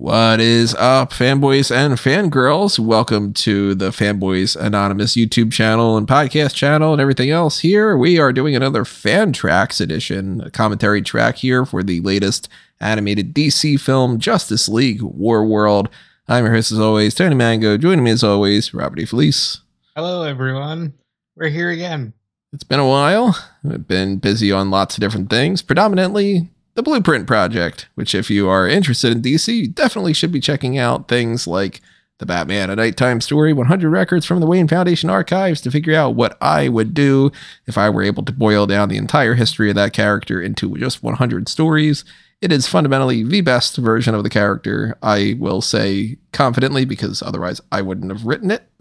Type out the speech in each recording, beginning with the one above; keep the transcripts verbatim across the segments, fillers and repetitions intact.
What is up, fanboys and fangirls? Welcome to the Fanboys Anonymous YouTube channel and podcast channel and everything else. Here we are doing another Fan Tracks edition, a commentary track here for the latest animated D C film, Justice League War World. I'm your host as always, Tony Mango. Joining me as always, Robert E. Felice. Hello, everyone. We're here again. It's been a while. I've been busy on lots of different things, predominantly the Blueprint Project, which if you are interested in D C, you definitely should be checking out things like the Batman A Nighttime Story, one hundred Records from the Wayne Foundation Archives to figure out what I would do if I were able to boil down the entire history of that character into just one hundred stories. It is fundamentally the best version of the character, I will say confidently, because otherwise I wouldn't have written it.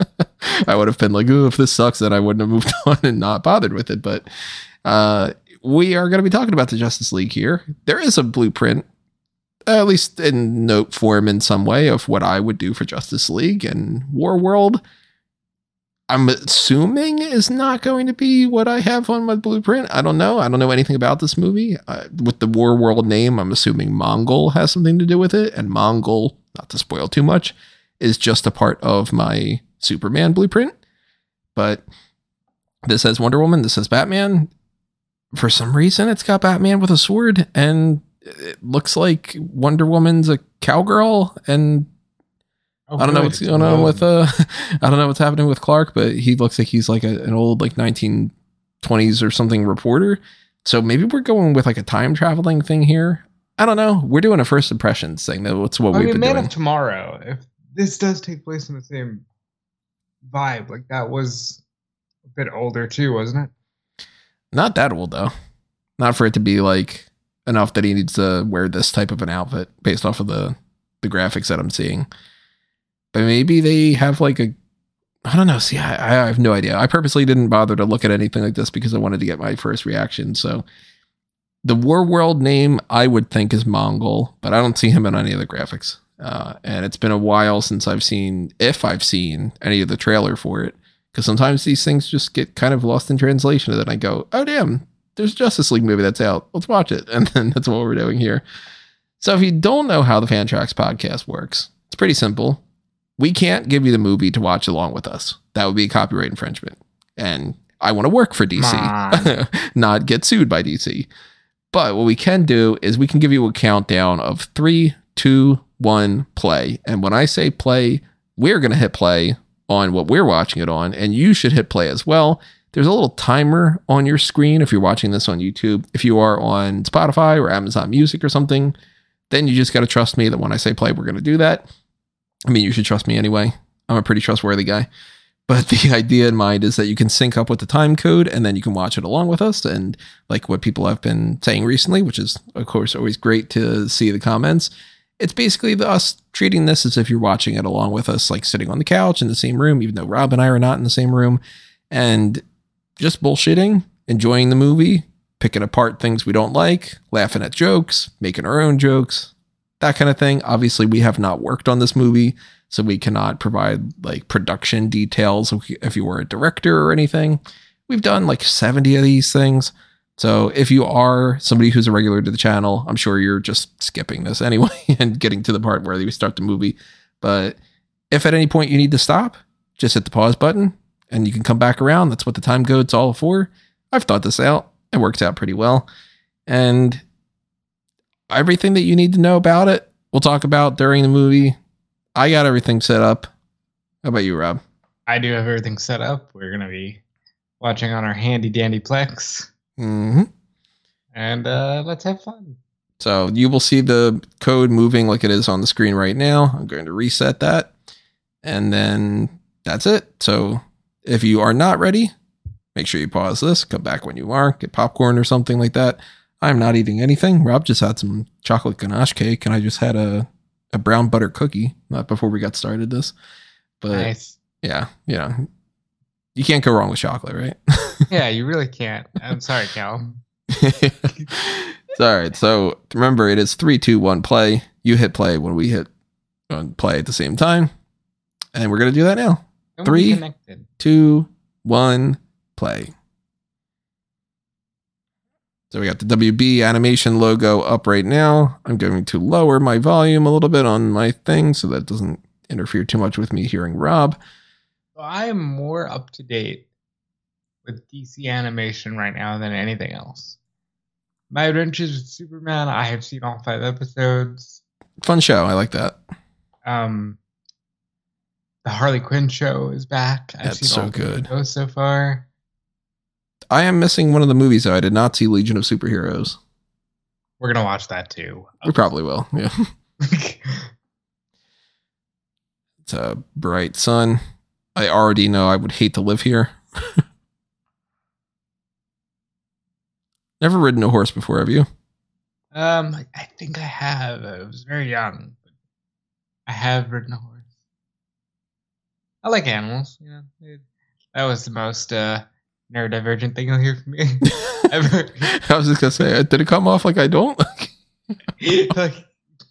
I would have been like, oh, if this sucks, then I wouldn't have moved on and not bothered with it. But uh, we are going to be talking about the Justice League here. There is a blueprint, at least in note form in some way, of what I would do for Justice League, and War World, I'm assuming, is not going to be what I have on my blueprint. I don't know. I don't know anything about this movie. Uh, with the War World name, I'm assuming Mongul has something to do with it, and Mongul, not to spoil too much, is just a part of my Superman blueprint. But this has Wonder Woman, this has Batman. For some reason, it's got Batman with a sword, and it looks like Wonder Woman's a cowgirl, and oh, I don't know what's going on with uh I don't know what's happening with Clark, but he looks like he's like a, an old like nineteen twenties or something reporter. So maybe we're going with like a time traveling thing here. I don't know. We're doing a first impressions thing. That's what I we've mean, been Man doing. of Tomorrow, if this does take place in the same vibe, like that was a bit older too, wasn't it? Not that old though. Not for it to be like enough that he needs to wear this type of an outfit based off of the the graphics that I'm seeing. But maybe they have like a, I don't know. See, I, I have no idea. I purposely didn't bother to look at anything like this because I wanted to get my first reaction. So the War World name I would think is Mongul, but I don't see him in any of the graphics. Uh, and it's been a while since I've seen, if I've seen any of the trailer for it, because sometimes these things just get kind of lost in translation. And then I go, oh, damn, there's a Justice League movie that's out. Let's watch it. And then that's what we're doing here. So if you don't know how the Fan Tracks podcast works, it's pretty simple. We can't give you the movie to watch along with us. That would be copyright infringement. And I want to work for D C, not get sued by D C. But what we can do is we can give you a countdown of three, two, one, play. And when I say play, we're going to hit play on what we're watching it on, and you should hit play as well. There's a little timer on your screen if you're watching this on YouTube. If you are on Spotify or Amazon Music or something, then you just got to trust me that when I say play, we're going to do that. I mean, you should trust me anyway. I'm a pretty trustworthy guy. But the idea in mind is that you can sync up with the time code and then you can watch it along with us. And like what people have been saying recently, which is, of course, always great to see the comments. It's basically the, us treating this as if you're watching it along with us, like sitting on the couch in the same room, even though Rob and I are not in the same room, and just bullshitting, enjoying the movie, picking apart things we don't like, laughing at jokes, making our own jokes, that kind of thing. Obviously, we have not worked on this movie, so we cannot provide like production details if you were a director or anything. We've done like seventy of these things. So if you are somebody who's a regular to the channel, I'm sure you're just skipping this anyway and getting to the part where we start the movie. But if at any point you need to stop, just hit the pause button and you can come back around. That's what the time code's all for. I've thought this out. It works out pretty well. And everything that you need to know about it, we'll talk about during the movie. I got everything set up. How about you, Rob? I do have everything set up. We're going to be watching on our handy dandy Plex. Mm-hmm. And uh, let's have fun. So you will see the code moving like it is on the screen right now. I'm going to reset that. And then that's it. So if you are not ready, make sure you pause this, come back when you are, get popcorn or something like that. I'm not eating anything. Rob just had some chocolate ganache cake, and I just had a, a brown butter cookie, not before we got started this. But nice. Yeah, you know, you can't go wrong with chocolate, right? Yeah, you really can't. I'm sorry, Cal. It's all right. So remember, it is three, two, one, play. You hit play when we hit on play at the same time. And we're going to do that now. Don't Three, two, one, play. So we got the W B animation logo up right now. I'm going to lower my volume a little bit on my thing so that doesn't interfere too much with me hearing Rob. I am more up to date with D C animation right now than anything else. My Adventures with Superman, I have seen all five episodes. Fun show. I like that. Um, the Harley Quinn show is back. I've That's seen so all good. those so far. I am missing one of the movies, though. I did not see Legion of Superheroes. We're going to watch that, too. We probably will, yeah. It's a bright sun. I already know I would hate to live here. Never ridden a horse before, have you? Um, I think I have. I was very young. But I have ridden a horse. I like animals. You know, it, that was the most uh, neurodivergent thing you'll hear from me ever. I was just gonna say, did it come off like I don't? Like,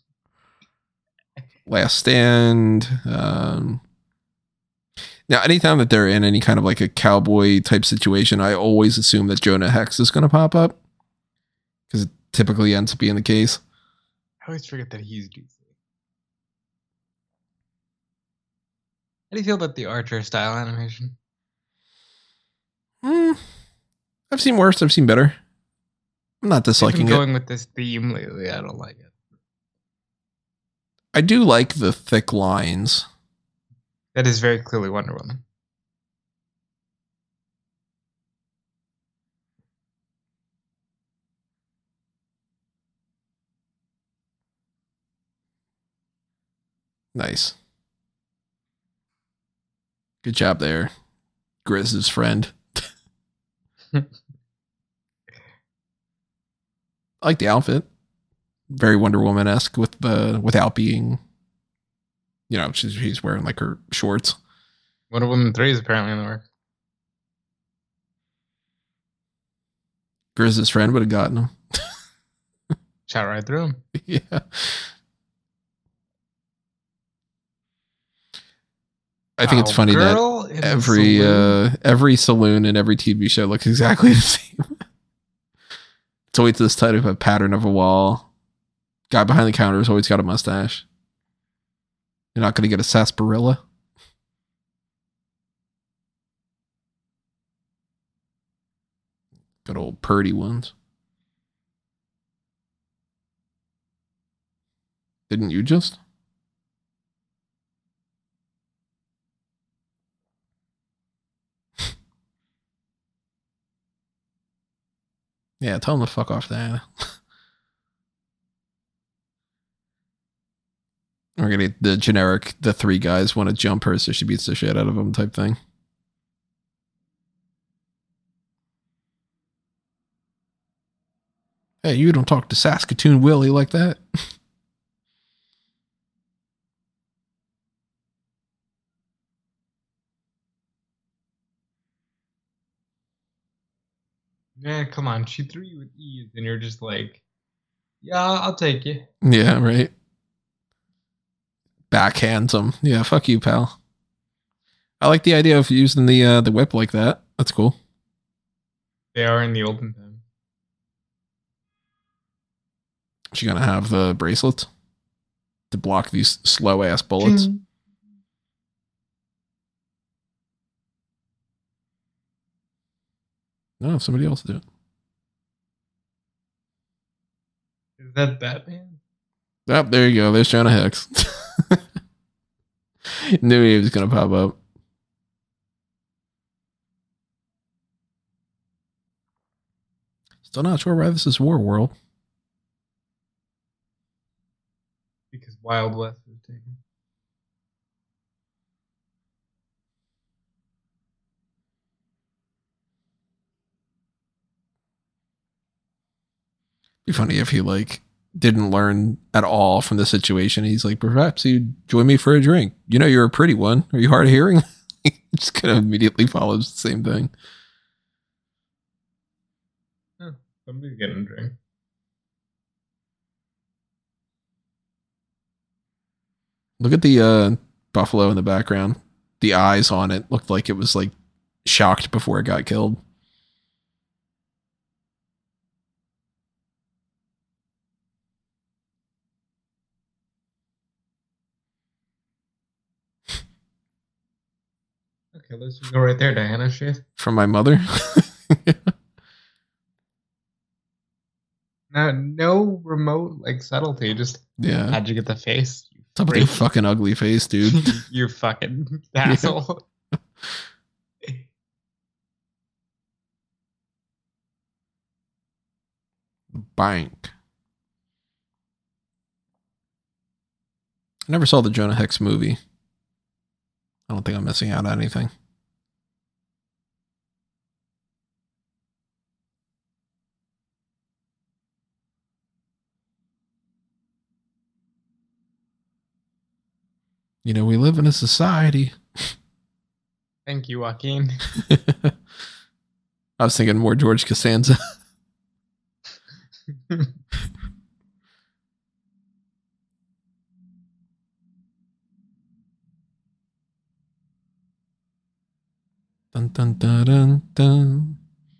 Last Stand. Um, now, anytime that they're in any kind of like a cowboy type situation, I always assume that Jonah Hex is going to pop up because it typically ends up being the case. I always forget that he's D C. How do you feel about the Archer style animation? Mm, I've seen worse. I've seen better. I'm not disliking I've been going it. with this theme lately. I don't like it. I do like the thick lines. That is very clearly Wonder Woman. Nice. Good job there, Grizz's friend. I like the outfit. Very Wonder Woman-esque with the without being, you know, she's she's wearing like her shorts. Wonder Woman three is apparently in the works. Grizz's friend would have gotten him. Shot right through him. Yeah. I think Oh, it's funny girl that in the every saloon. uh, every saloon and every T V show looks exactly the same. It's always this type of a pattern of a wall. Guy behind the counter has always got a mustache. You're not going to get a sarsaparilla. Good old Purdy ones. Didn't you just? Yeah, tell him to fuck off that. We're gonna get the generic, the three guys want to jump her so she beats the shit out of them type thing. Hey, you don't talk to Saskatoon Willie like that. Yeah, come on. She threw you with ease, and you're just like, yeah, I'll take you. Yeah, right. Backhands him. Yeah, fuck you, pal. I like the idea of using the uh, the whip like that. That's cool. They are in the olden time. She gonna have the bracelets to block these slow ass bullets. Ching. No, somebody else do it. Is that Batman? Oh, there you go. There's Jonah Hex. Knew he was gonna pop up. Still not sure why this is War World. Because Wild West was taken. Be funny if he like didn't learn at all from the situation. He's like, perhaps you join me for a drink. You know, you're a pretty one. Are you hard of hearing? Just kind of immediately follows the same thing. Huh, somebody's getting a drink. Look at the uh, buffalo in the background. The eyes on it looked like it was like shocked before it got killed. Okay, let's just go right there, Diana Schiff. From my mother. No, no remote like subtlety. Just Yeah. how'd you get the face? You What's up with your fucking ugly face, dude? You fucking asshole. Bank. I never saw the Jonah Hex movie. I don't think I'm missing out on anything. You know, we live in a society. Thank you, Joaquin. I was thinking more George Costanza. Dun, dun, dun, dun, dun.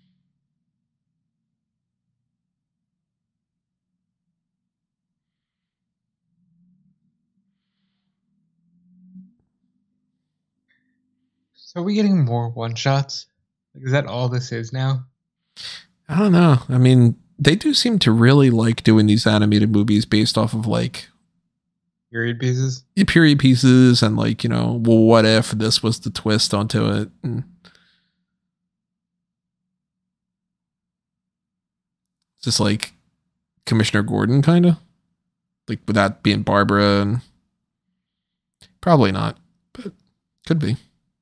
So are we getting more one shots? Like, is that all this is now? I don't know. I mean, they do seem to really like doing these animated movies based off of like period pieces. Period pieces and like, you know, well, what if this was the twist onto it? And just like Commissioner Gordon, kind of like with that being Barbara, and probably not, but could be.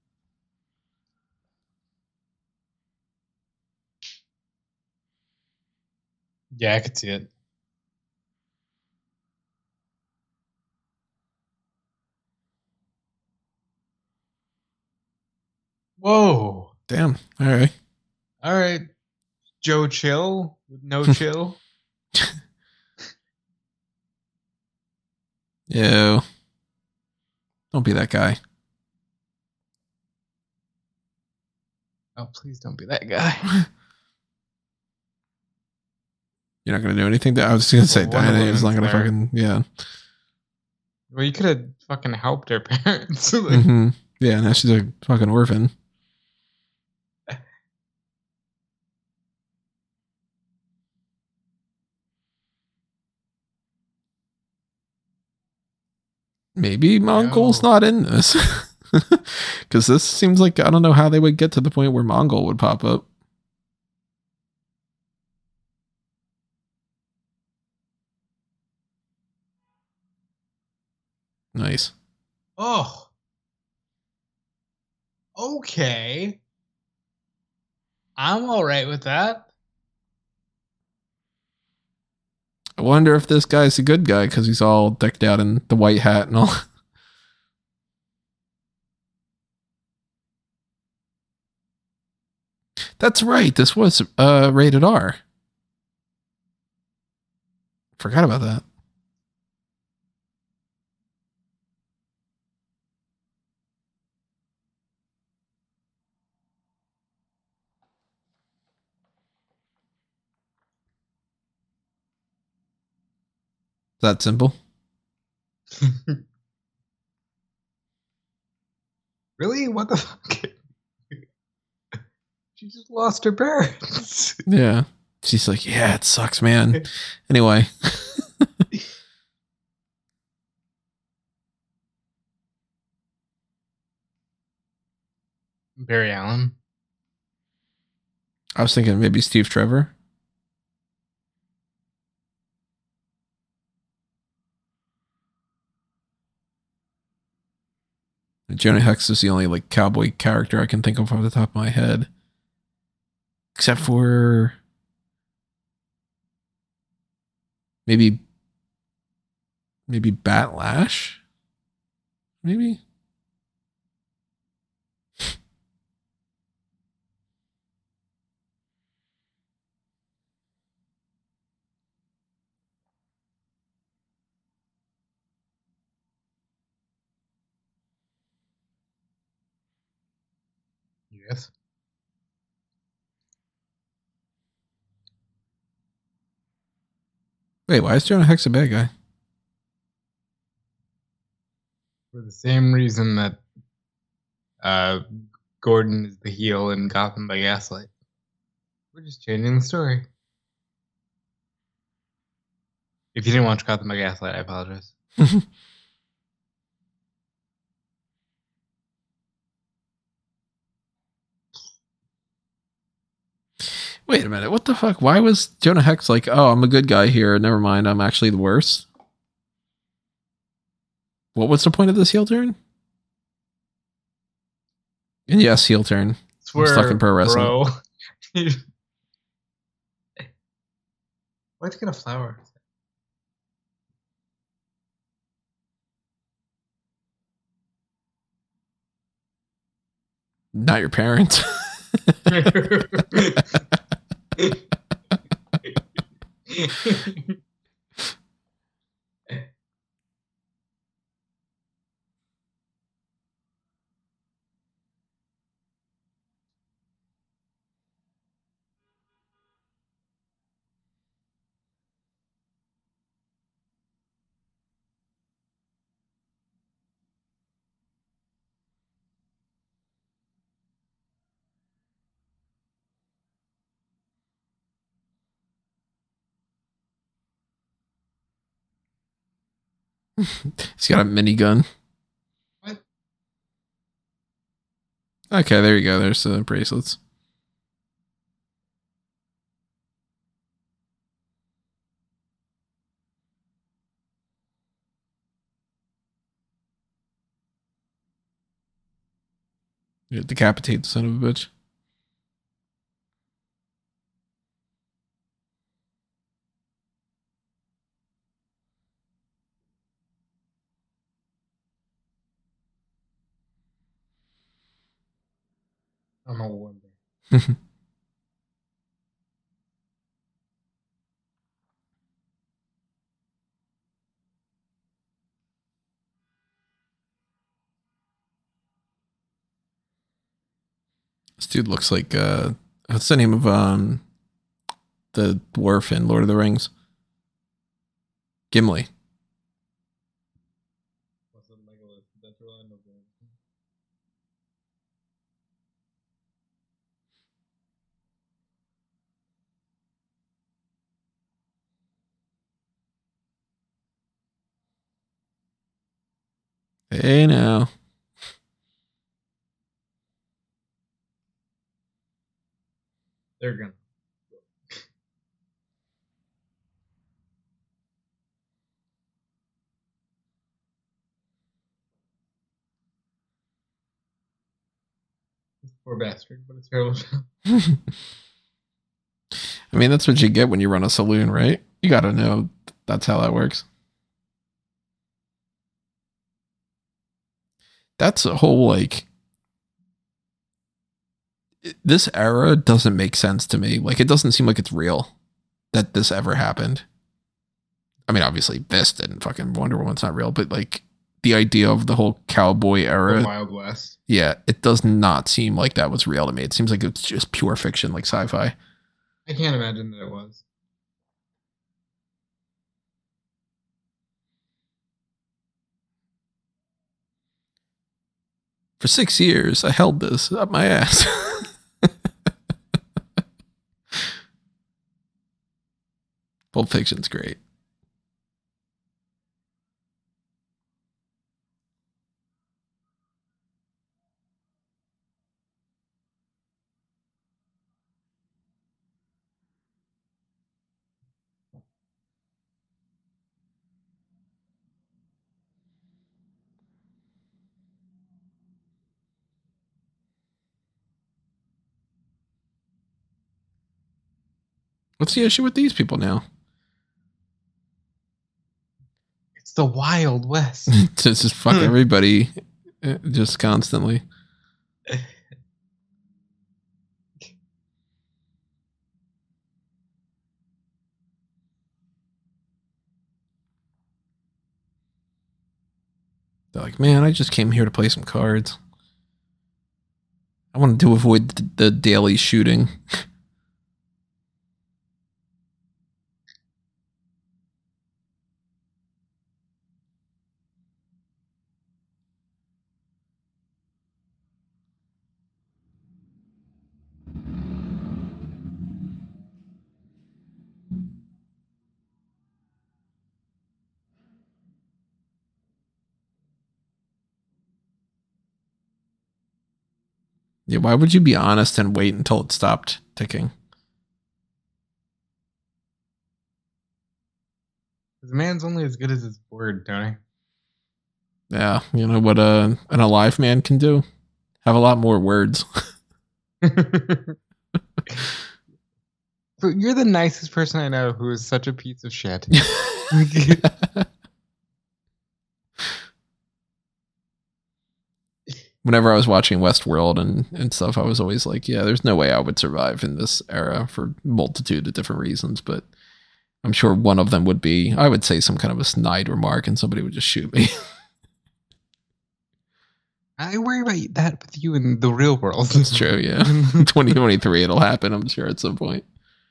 Yeah, I could see it. Whoa. Damn. All right. All right. Joe Chill with no chill. Yo. Don't be that guy. Oh, please don't be that guy. You're not going to do anything? To, I was going to say, Well, Diana is not going to there. fucking, yeah. Well, you could have fucking helped her parents. Like, Mm-hmm. Yeah, now she's a fucking orphan. Maybe Mongol's No. not in this. Because this seems like, I don't know how they would get to the point where Mongol would pop up. Nice. Oh. Okay. I'm all right with that. I wonder if this guy's a good guy because he's all decked out in the white hat and all. That's right. This was uh, rated R. Forgot about that. That simple. Really? What the fuck? She just lost her parents. Yeah. She's like, yeah, it sucks, man. Anyway. Barry Allen. I was thinking maybe Steve Trevor. Jonah Hex is the only like cowboy character I can think of off the top of my head. Except for maybe maybe Batlash? Maybe? Yes. Wait, why is Jonah Hex a bad guy? For the same reason that uh, Gordon is the heel in Gotham by Gaslight. We're just changing the story. If you didn't watch Gotham by Gaslight, I apologize. Wait a minute. What the fuck? Why was Jonah Hex like, oh, I'm a good guy here. Never mind. I'm actually the worst. What was the point of this heel turn? And yes, heel turn. Swear, I'm stuck in pro wrestling. bro. Why'd you get a flower? Not your parents. He's got a minigun. What? Okay, there you go. There's the bracelets. You decapitate the son of a bitch. I'm a wonder. This dude looks like uh what's the name of um the dwarf in Lord of the Rings? Gimli. Hey now. They're gonna. This poor bastard. What a terrible job. I mean, that's what you get when you run a saloon, right? You got to know that's how that works. That's a whole, like, this era doesn't make sense to me. Like, it doesn't seem like it's real that this ever happened. I mean, obviously, this didn't. Fucking Wonder Woman's not real, but, like, the idea of the whole cowboy era. The Wild West. Yeah, it does not seem like that was real to me. It seems like it's just pure fiction, like sci-fi. I can't imagine that it was. For six years, I held this up my ass. Pulp Fiction's great. What's the issue with these people now? It's the Wild West. To just fuck everybody just constantly. They're like, man, I just came here to play some cards. I wanted to avoid the, the daily shooting. Yeah, why would you be honest and wait until it stopped ticking? The man's only as good as his word, Tony. Yeah, you know what a, an alive man can do? Have a lot more words. But you're the nicest person I know who is such a piece of shit. Whenever I was watching Westworld and, and stuff, I was always like, yeah, there's no way I would survive in this era for multitude of different reasons. But I'm sure one of them would be, I would say some kind of a snide remark and somebody would just shoot me. I worry about that with you in the real world. That's true, yeah. twenty twenty-three, it'll happen, I'm sure, at some point.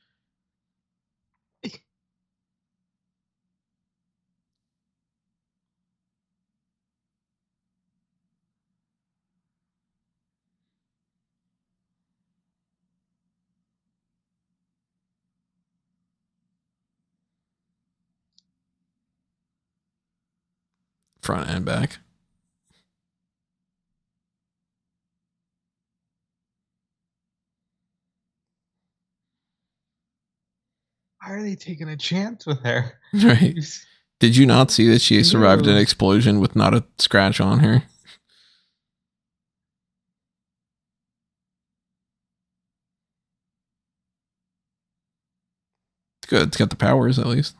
Front and back. Why are they taking a chance with her? Right. Did you not see that she survived an explosion with not a scratch on her? It's good. It's got the powers, at least.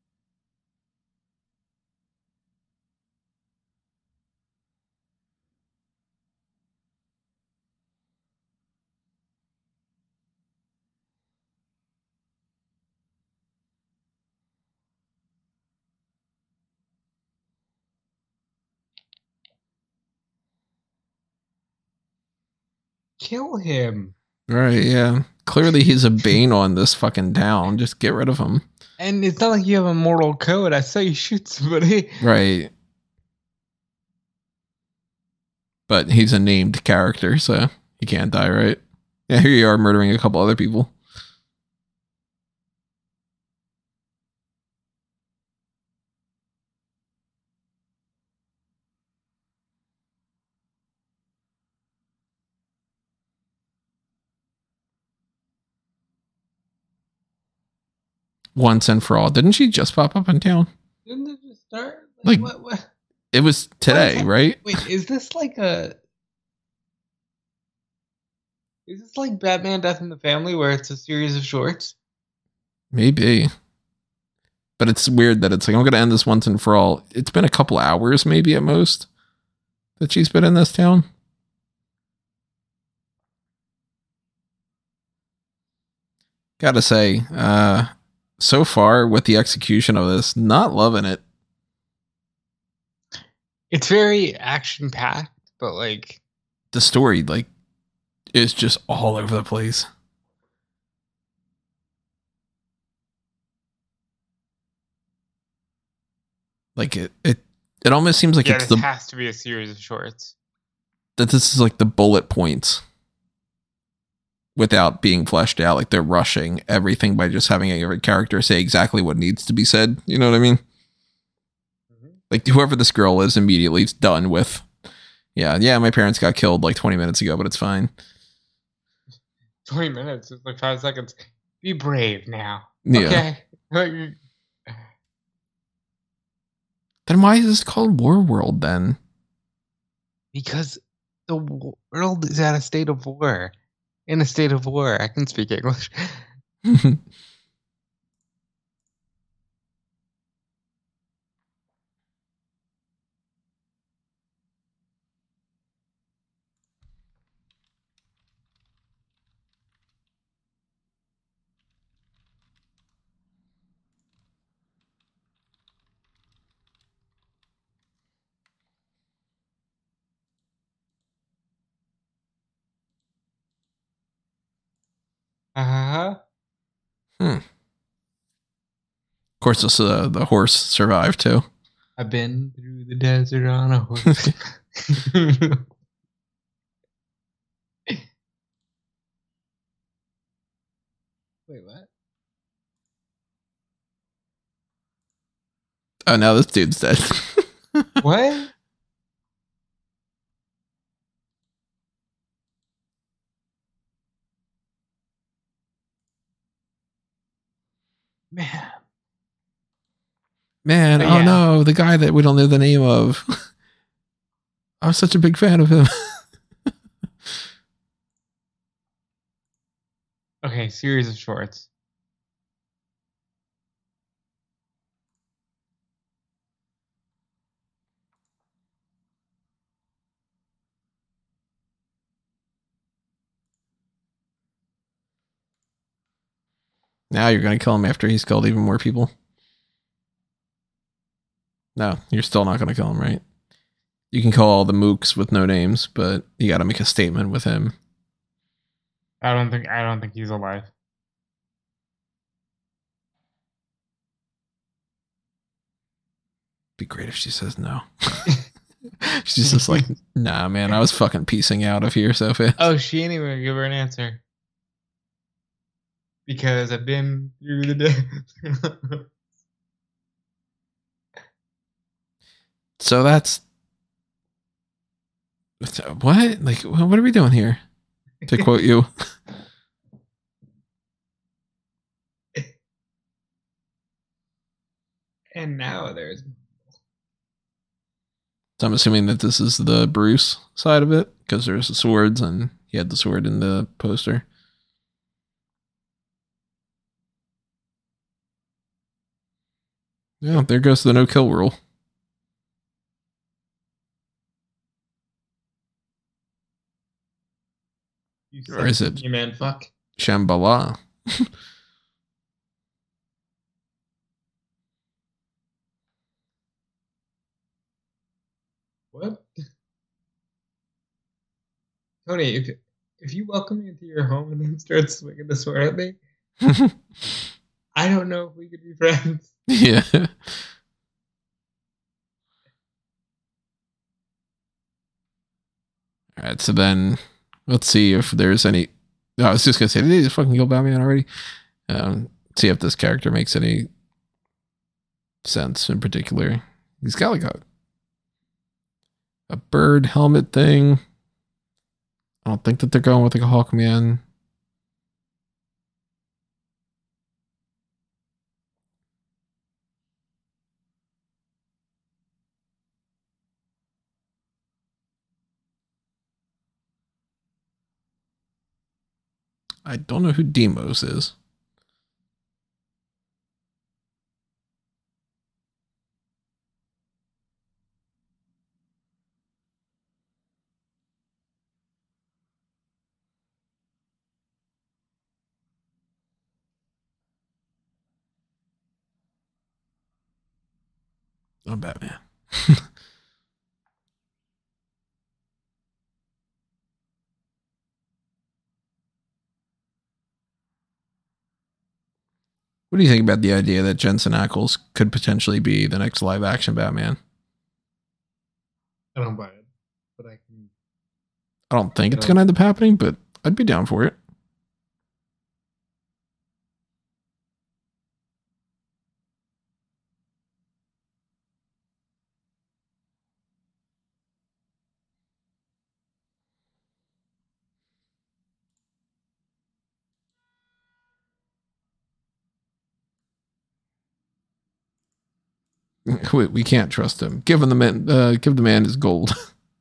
Kill him. Right, yeah. Clearly he's a bane on this fucking town. Just get rid of him. And it's not like you have a mortal code. I saw you shoot somebody. Right. But he's a named character, so he can't die, right? Yeah, here you are murdering a couple other people. Once and for all. Didn't she just pop up in town? Didn't it just start? Like, what, what? It was today, right? Wait, is this like a... Is this like Batman Death in the Family where it's a series of shorts? Maybe. But it's weird that it's like, I'm going to end this once and for all. It's been a couple hours, maybe at most, that she's been in this town. Gotta say, uh, so far with the execution of this, not loving it. It's very action-packed, but like... The story, like, is just all over the place. Like, it, it, it almost seems like yeah, it's this the... has to be a series of shorts. That this is like the bullet points without being fleshed out. Like, they're rushing everything by just having every character say exactly what needs to be said. You know what I mean? Mm-hmm. Like, whoever this girl is immediately is done with, yeah, yeah, my parents got killed like twenty minutes ago, but it's fine. twenty minutes? It's like five seconds. Be brave now. Yeah. Okay? Then why is this called War World then? Because the world is at a state of war. In a state of war. I can speak English. Uh-huh. Hmm. Of course, this, uh, the horse survived too. I've been through the desert on a horse. Wait, what? Oh, now this dude's dead. What? Man. Man, But oh yeah. no, the guy that we don't know the name of. I was such a big fan of him. Okay, series of shorts. Now you're going to kill him after he's killed even more people. No, you're still not going to kill him, right? You can call all the mooks with no names, but you got to make a statement with him. I don't think I don't think he's alive. Be great if she says no. She's just like, nah, man, I was fucking piecing out of here so fast. Oh, she ain't even gonna give her an answer. Because I've been through the day. So that's what? Like, what are we doing here? To quote you. And now there's. So I'm assuming that this is the Bruce side of it because there's the swords and he had the sword in the poster. Yeah, there goes the no kill rule. You Or is it you man fuck? Shambhala? What? Tony, if if you welcome me into your home and then start swinging the sword at me, I don't know if we could be friends. Yeah. All right, so then let's see if there's any. No, I was just gonna say, did they just fucking kill Batman already? Um, see if this character makes any sense in particular. He's got like a a bird helmet thing. I don't think that they're going with like a Hawkman. I don't know who Demos is. Oh, Batman. What do you think about the idea that Jensen Ackles could potentially be the next live action Batman? I don't buy it, but I can. I don't think it's going to end up happening, but I'd be down for it. We, we can't trust him. Give him the man. Uh, give the man his gold.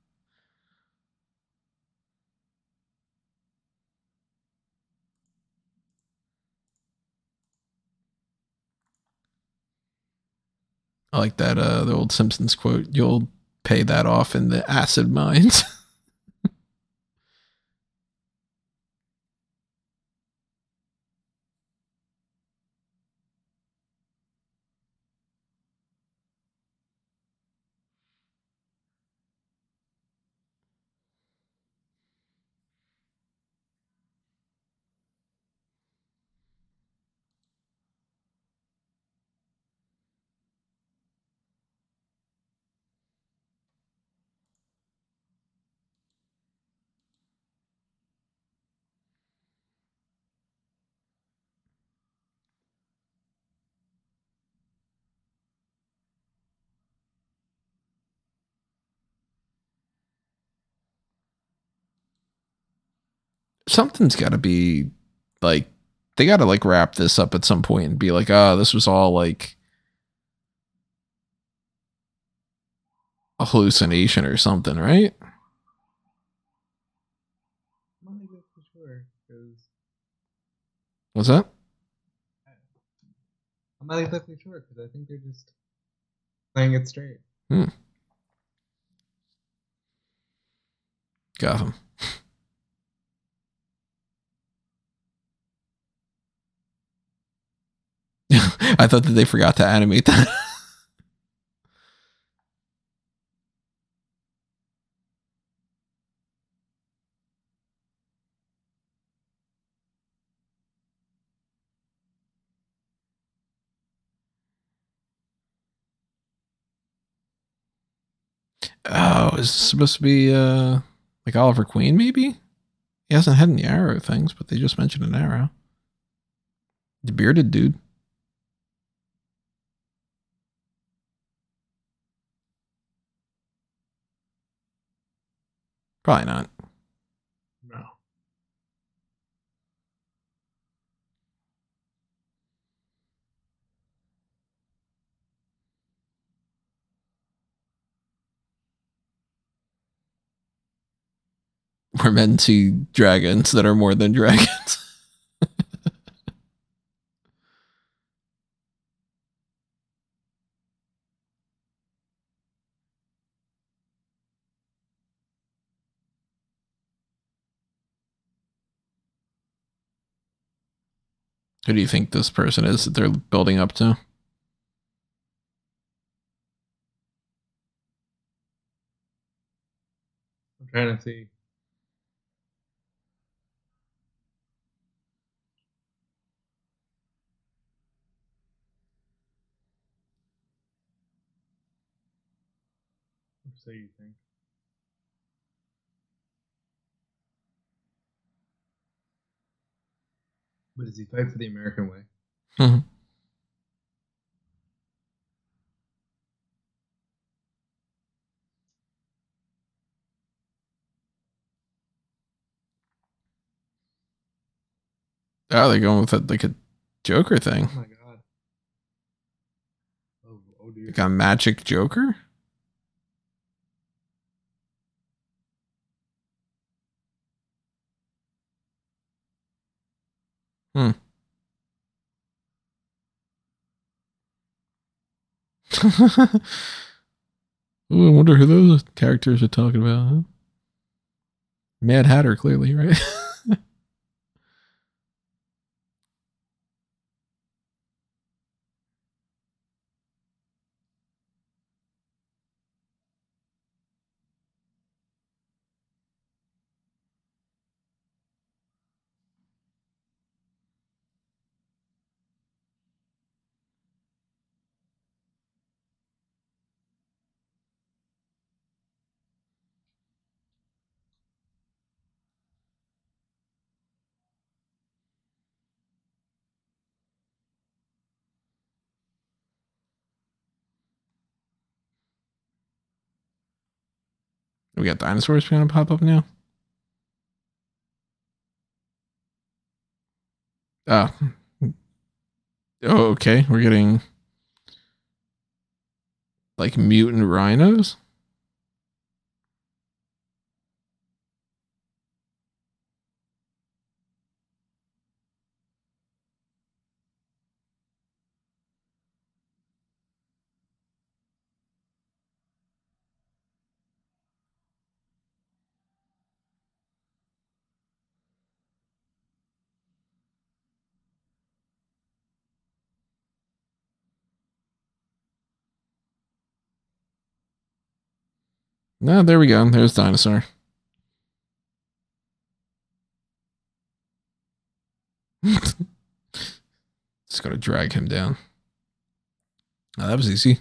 I like that. Uh, the old Simpsons quote. You'll pay that off in the acid mines. Something's got to be like they got to like wrap this up at some point and be like, oh, this was all like a hallucination or something, right? I'm not exactly sure because What's that? I'm not exactly sure because I think they're just playing it straight. Hmm. Gotham. I thought that they forgot to animate that. Oh, is this supposed to be uh like Oliver Queen? Maybe he hasn't had any Arrow things, but they just mentioned an Arrow. The bearded dude. Probably not. No. We're meant to see dragons that are more than dragons. Who do you think this person is that they're building up to? I'm trying to see. So you think? But does he fight for the American way? Mm-hmm. Oh, they're going with a, like a Joker thing. Oh my god. Oh, oh dear. Like a magic Joker? Hmm. Ooh, I wonder who those characters are talking about, huh? Mad Hatter, clearly, right? We got dinosaurs going to pop up now. Oh. Oh, okay. We're getting like mutant rhinos. No, there we go. There's dinosaur. Just gotta drag him down. Oh, that was easy.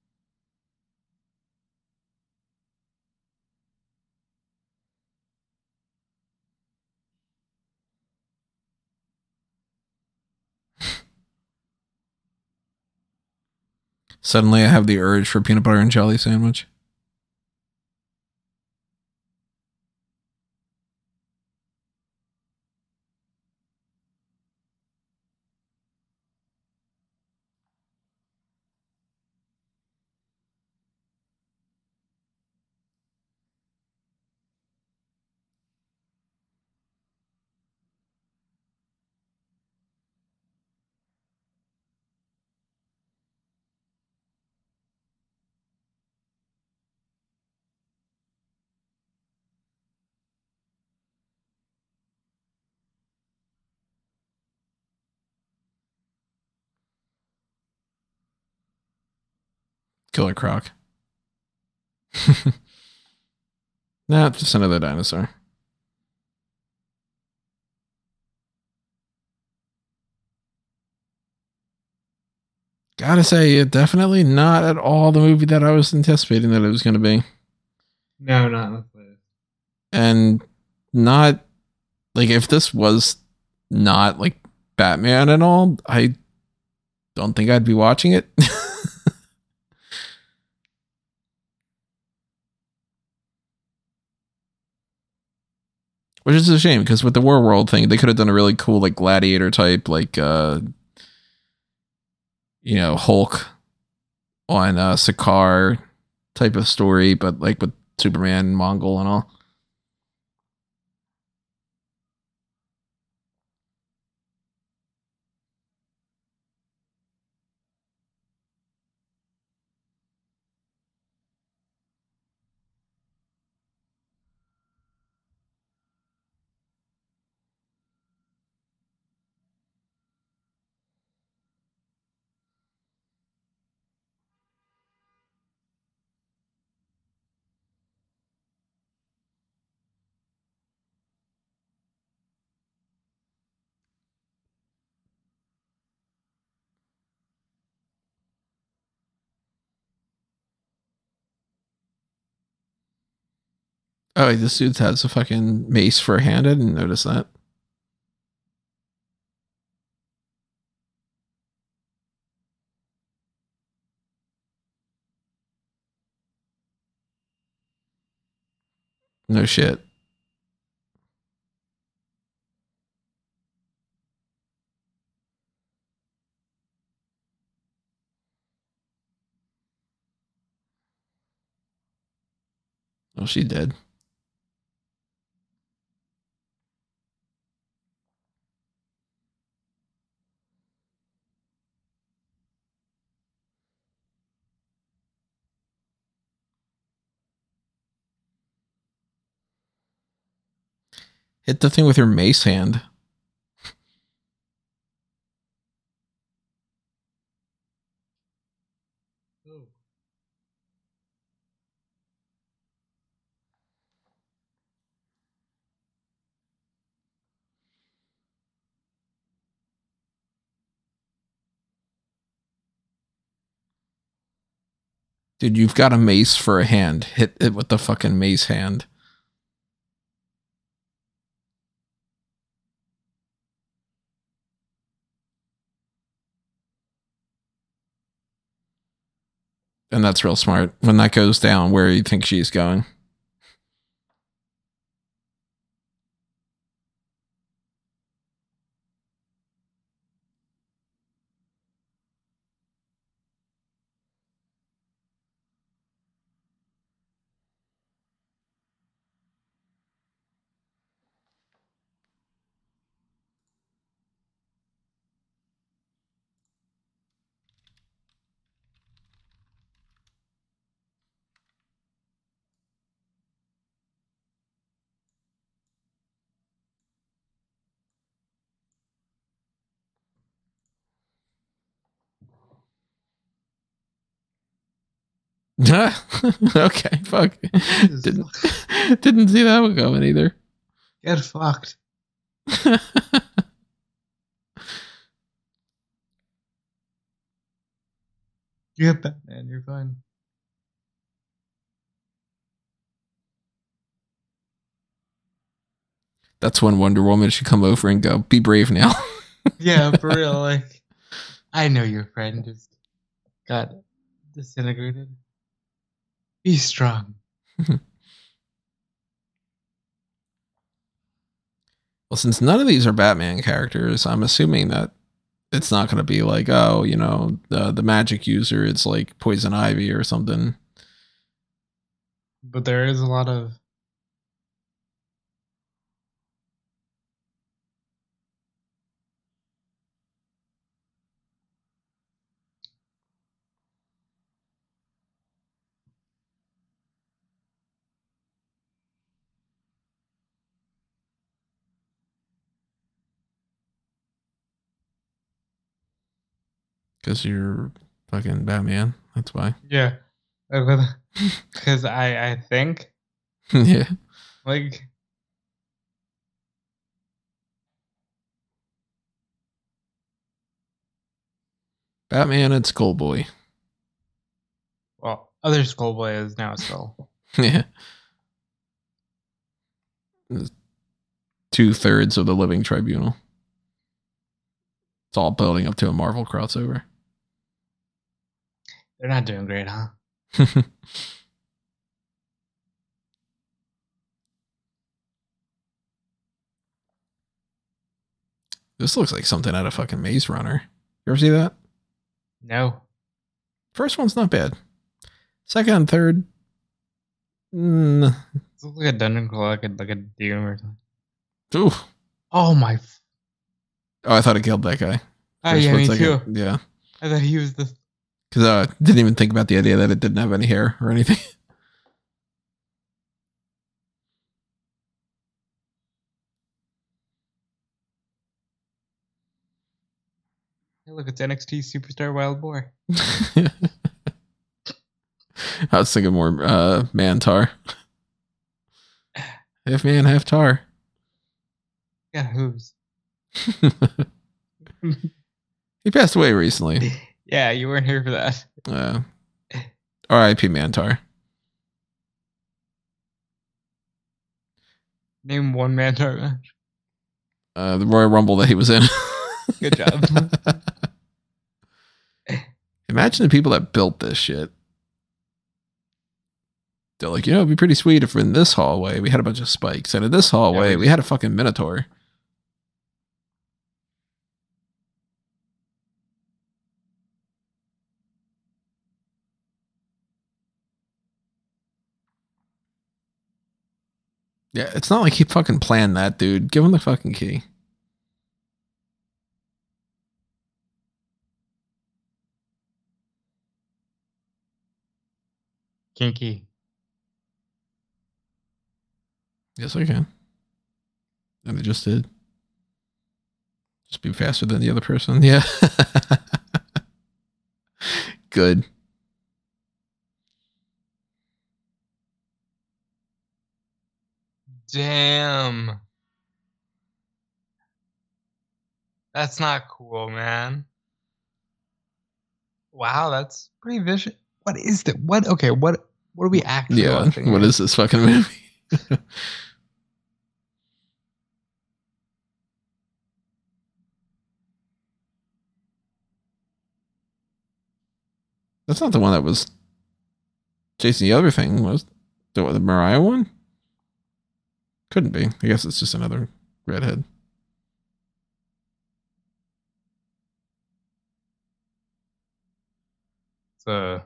Suddenly I have the urge for peanut butter and jelly sandwich. Killer Croc. Nah, just another dinosaur. Gotta say, definitely not at all the movie that I was anticipating that it was going to be. No, not in the place. And not like if this was not like Batman and all, I don't think I'd be watching it. Which is a shame because with the War World thing, they could have done a really cool like gladiator type, like uh you know, Hulk on uh Sakaar type of story, but like with Superman, Mongol, and all. Oh, this dude has a fucking mace for a hand. I didn't notice that. No shit. Oh, she did. Hit the thing with her mace hand. Oh. Dude, you've got a mace for a hand. Hit it with the fucking mace hand. And that's real smart. When that goes down, where you think she's going. Okay, fuck. Didn't, didn't see that one coming either. Get fucked. You're Batman, you're fine. That's when Wonder Woman should come over and go, be brave now. Yeah, for real. Like, I know your friend just got disintegrated. Be strong. Well, since none of these are Batman characters, I'm assuming that it's not going to be like, oh, you know, the the magic user, it's like Poison Ivy or something. But there is a lot of Because you're fucking Batman. That's why. yeah. Because I I think Yeah. like Batman and Skullboy. well, other Skullboy is now Skull. Yeah. Two thirds of the Living Tribunal. It's all building up to a Marvel crossover. They're not doing great, huh? This looks like something out of fucking Maze Runner. You ever see that? No. First one's not bad. Second and third, mm, This looks like a dungeon crawl, like a like a Doom or something. ooh. Oh my! F- Oh, I thought it killed that guy. oh For a yeah, split me second. too. Yeah, I thought he was the. because uh, didn't even think about the idea that it didn't have any hair or anything. Hey, look, it's N X T Superstar Wild Boar. I was thinking more uh, Mantar. Half man, half tar. Got hooves. He passed away recently. Yeah, you weren't here for that. Uh, R I P Mantar. Name one Mantar match. Uh, the Royal Rumble that he was in. Good job. Imagine the people that built this shit. They're like, you know, it'd be pretty sweet if in this hallway we had a bunch of spikes, and in this hallway Yeah, we we had a fucking Minotaur. Yeah, it's not like he fucking planned that, dude. Give him the fucking key. Kinky. Yes, I can. And it just did. Just be faster than the other person. Yeah. Good. Damn. That's not cool, man. Wow, that's pretty vicious. What is that? What? Okay, what? What are we actually Yeah. watching? What here? is this fucking movie? That's not the one that was chasing the other thing, was the, the Mariah one? Couldn't be. I guess it's just another redhead. It's a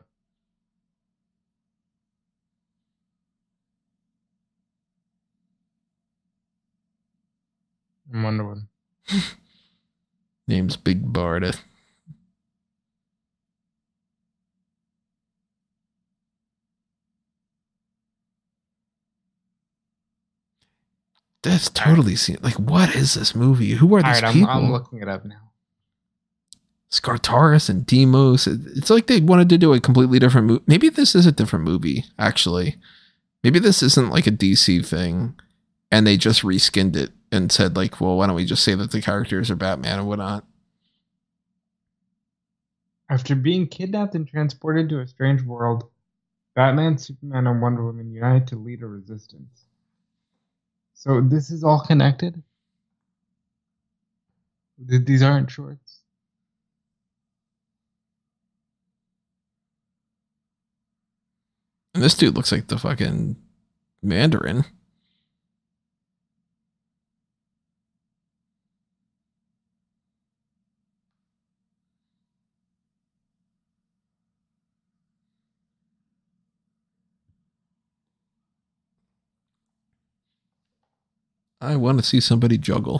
Wonder Woman. Name's Big Barda. That's totally seen. Like, what is this movie? Who are All these right, I'm, people? I'm looking it up now. Skartaris and Demos. It's like they wanted to do a completely different movie. Maybe this is a different movie, actually. Maybe this isn't like a D C thing, and they just reskinned it and said, like, well, why don't we just say that the characters are Batman and whatnot? After being kidnapped and transported to a strange world, Batman, Superman, and Wonder Woman unite to lead a resistance. So this is all connected? Th- These aren't shorts. And this dude looks like the fucking Mandarin. I want to see somebody juggle.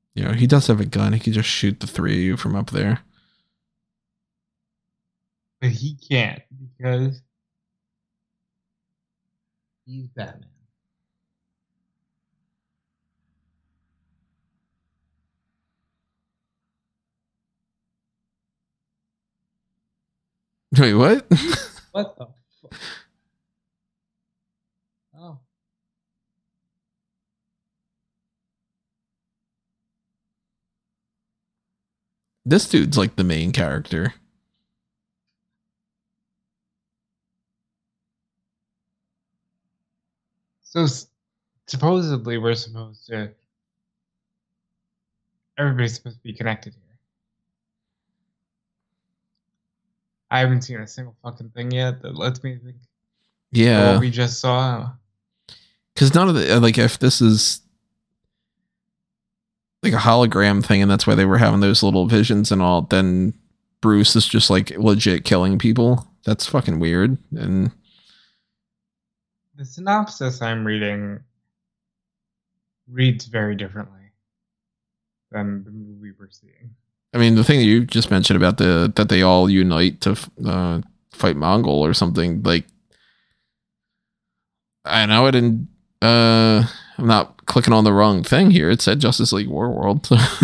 You know, he does have a gun. He could just shoot the three of you from up there. But he can't because he's Batman. Wait, what? What the fuck? Oh. This dude's like the main character. So supposedly we're supposed to. Everybody's supposed to be connected here. I haven't seen a single fucking thing yet that lets me think. Yeah. What we just saw. Because none of the, like, if this is like a hologram thing and that's why they were having those little visions and all, then Bruce is just like legit killing people. That's fucking weird. And the synopsis I'm reading reads very differently than the movie we're seeing. I mean, the thing that you just mentioned about the that they all unite to uh, fight Mongol or something, like, I know it didn't. Uh, I'm not clicking on the wrong thing here. It said Justice League Warworld.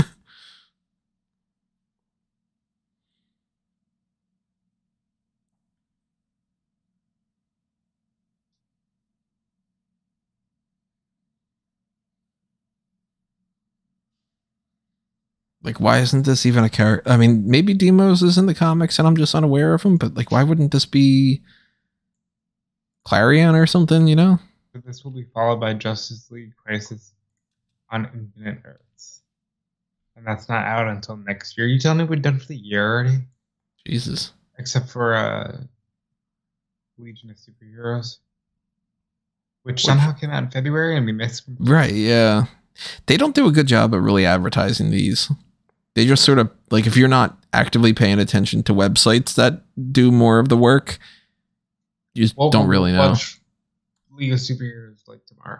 Like, why isn't this even a character? I mean, maybe Demos is in the comics and I'm just unaware of him, but like, why wouldn't this be Clarion or something, you know? But this will be followed by Justice League Crisis on Infinite Earths. And that's not out until next year. You telling me we're done for the year already? Jesus. Except for uh, Legion of Superheroes, which somehow came out in February and we missed. Right, yeah. They don't do a good job of really advertising these. They just sort of, like, if you're not actively paying attention to websites that do more of the work, you just well, don't we'll really know. Watch League of Superheroes like tomorrow.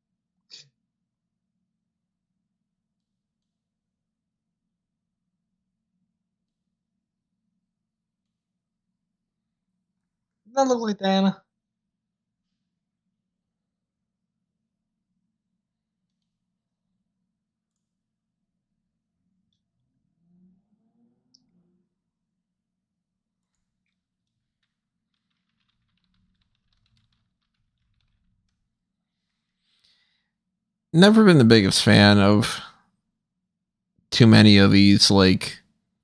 Doesn't that look like Diana? Never been the biggest fan of too many of these, like,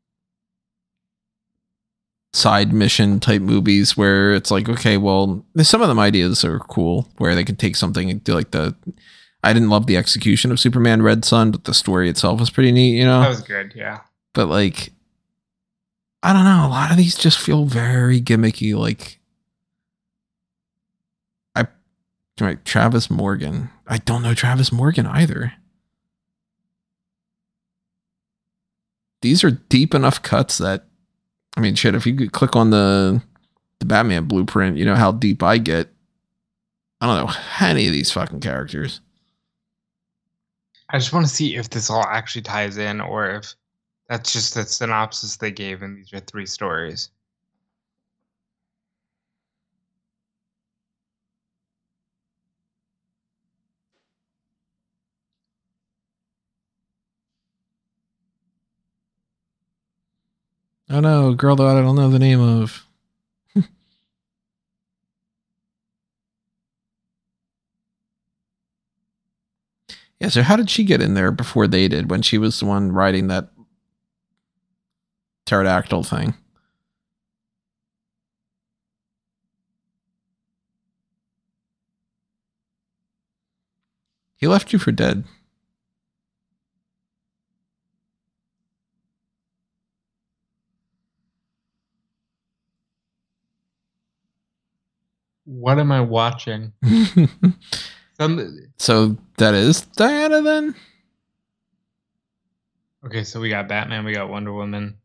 side mission type movies where it's like, okay, well, some of them ideas are cool where they can take something and do like the, I didn't love the execution of Superman Red Sun, but the story itself was pretty neat, you know? That was good, yeah. But like, I don't know, a lot of these just feel very gimmicky. Like, I, right, Travis Morgan. I don't know Travis Morgan either. These are deep enough cuts that, I mean, shit, if you could click on the the Batman blueprint, you know how deep I get. I don't know any of these fucking characters. I just want to see if this all actually ties in or if that's just the synopsis they gave and these are three stories. Oh no, girl that I don't know the name of. Yeah, so how did she get in there before they did when she was the one riding that pterodactyl thing? He left you for dead. What am I watching? Some, so that is Diana then? okay, so we got Batman, we got Wonder Woman.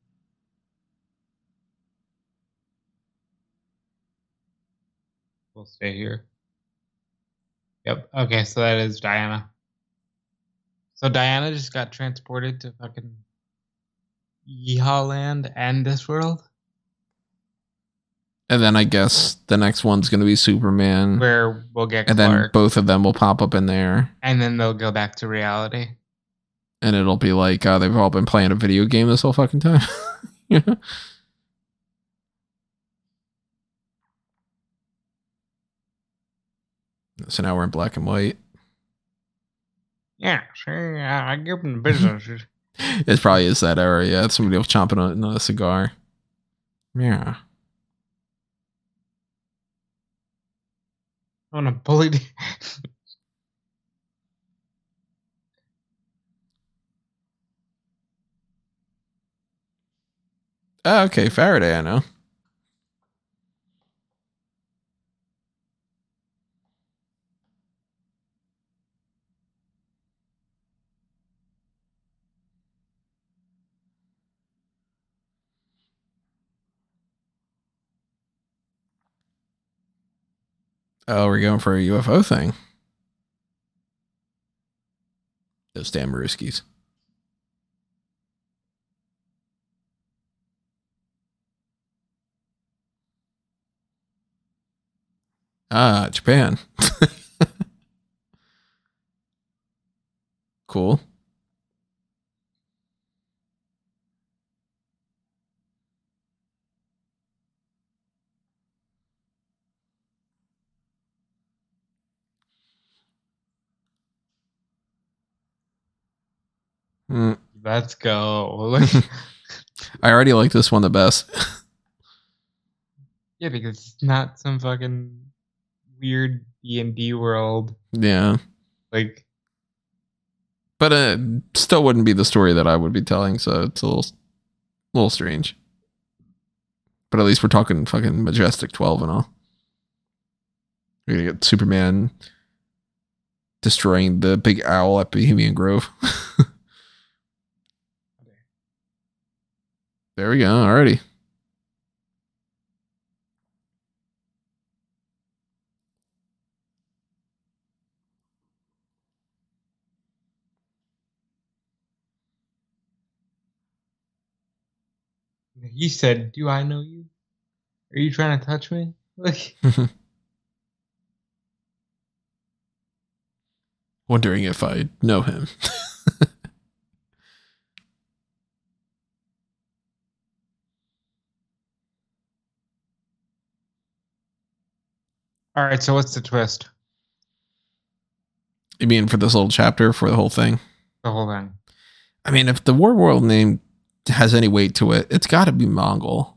We'll stay here. Yep. Okay, so that is Diana. So Diana just got transported to fucking Yeehaw Land and this world? And then I guess the next one's going to be Superman. Where we'll get And Clark. then both of them will pop up in there. And then they'll go back to reality. And it'll be like, oh, they've all been playing a video game this whole fucking time. Yeah. So now we're in black and white. Yeah, sure. I give them the business. It probably is that era. Yeah, it's somebody else chomping on a cigar. Yeah. I want to bully. Oh, okay, Faraday, I know. Oh, we're going for a U F O thing. Those damn Ruskies. Ah, Japan. Cool. Mm. Let's go. I already like this one the best. Yeah, because it's not some fucking weird D and D world. Yeah. Like, but it still wouldn't be the story that I would be telling, so it's a little, little strange. But at least we're talking fucking Majestic twelve and all. We're gonna get Superman destroying the big owl at Bohemian Grove. There we go. Alrighty. he said, "Do I know you? Are you trying to touch me?" Like, wondering if I know him. all right. So what's the twist? You mean for this little chapter, for the whole thing? The whole thing. I mean, if the War World name has any weight to it, it's got to be Mongol.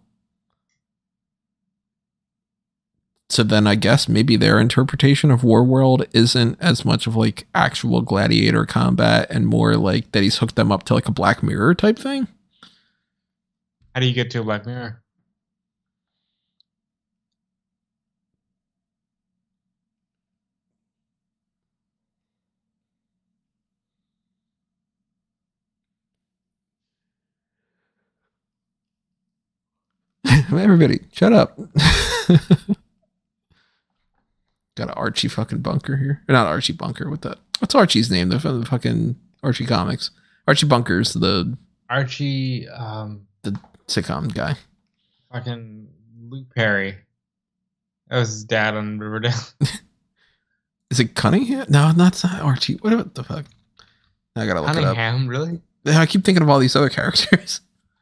So then I guess maybe their interpretation of War World isn't as much of like actual gladiator combat and more like that he's hooked them up to like a Black Mirror type thing. How do you get to a Black Mirror? Everybody, shut up. Got an Archie fucking Bunker here. Or not Archie Bunker. What the? What's Archie's name? The, the fucking Archie comics. Archie Bunker's the Archie, um, the sitcom guy. Fucking Luke Perry. That was his dad on Riverdale. Is it Cunningham? No, that's not Archie. What the fuck? I gotta look Cunningham, it up. really? I keep thinking of all these other characters.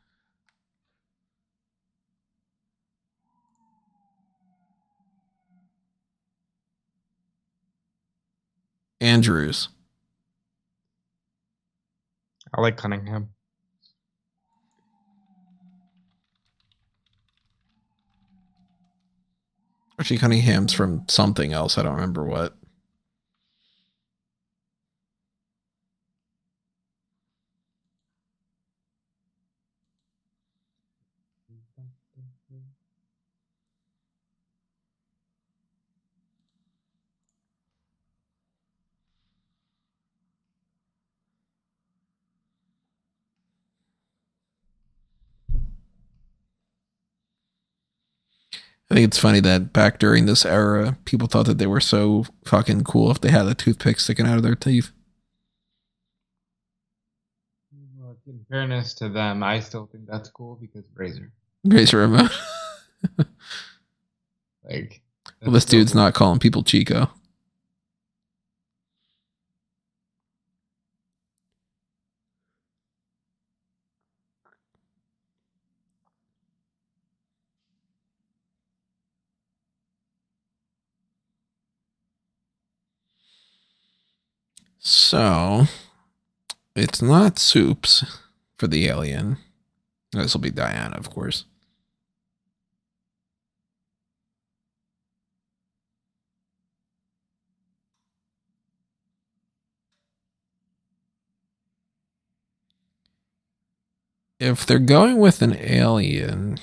Andrews. I like Cunningham. Archie Cunningham's from something else. I don't remember what. I think it's funny that back during this era, people thought that they were so fucking cool if they had a toothpick sticking out of their teeth. fairness to them, I still think that's cool because Razor. Razor remote. Like, Well, this still dude's cool. not calling people Chico. So, it's not Soups for the alien. This will be Diana, of course. If they're going with an alien,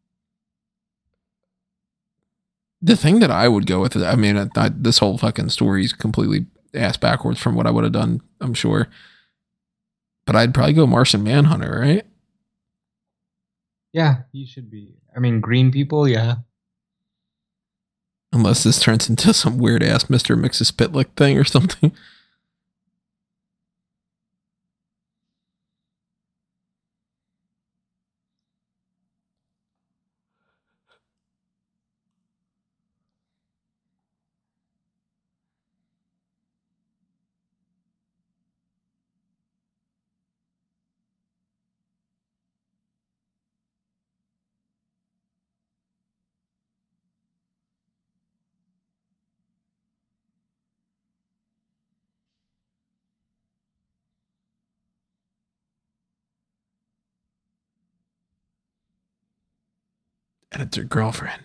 the thing that I would go with is, I mean, I, I, this whole fucking story is completely ass backwards from what I would have done, I'm sure. But I'd probably go Martian Manhunter, right? Yeah, you should be. I mean, green people, yeah. Unless this turns into some weird ass Mister Mxyzptlk thing or something. And it's her girlfriend.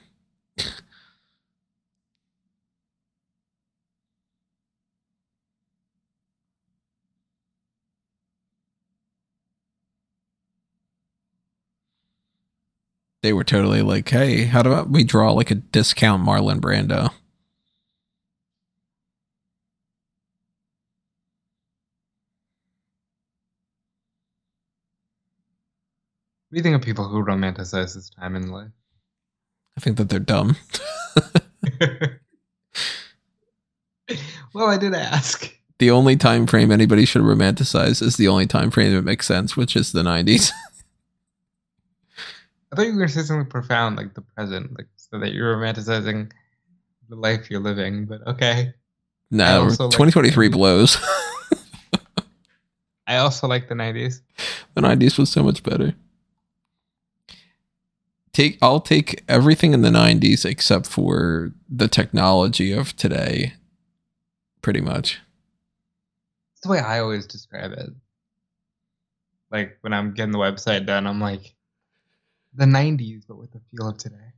They were totally like, hey, how about we draw like a discount Marlon Brando? What do you think of people who romanticize this time in life? I think that they're dumb. Well, I did ask. The only time frame anybody should romanticize is the only time frame that makes sense, which is the nineties. I thought you were going to say something profound, like the present, like so that you're romanticizing the life you're living. But okay. No, twenty twenty-three like blows. I also like the nineties. The nineties was so much better. Take, I'll take everything in the nineties except for the technology of today, pretty much. That's the way I always describe it. Like when I'm getting the website done, I'm like, the nineties, but with the feel of today.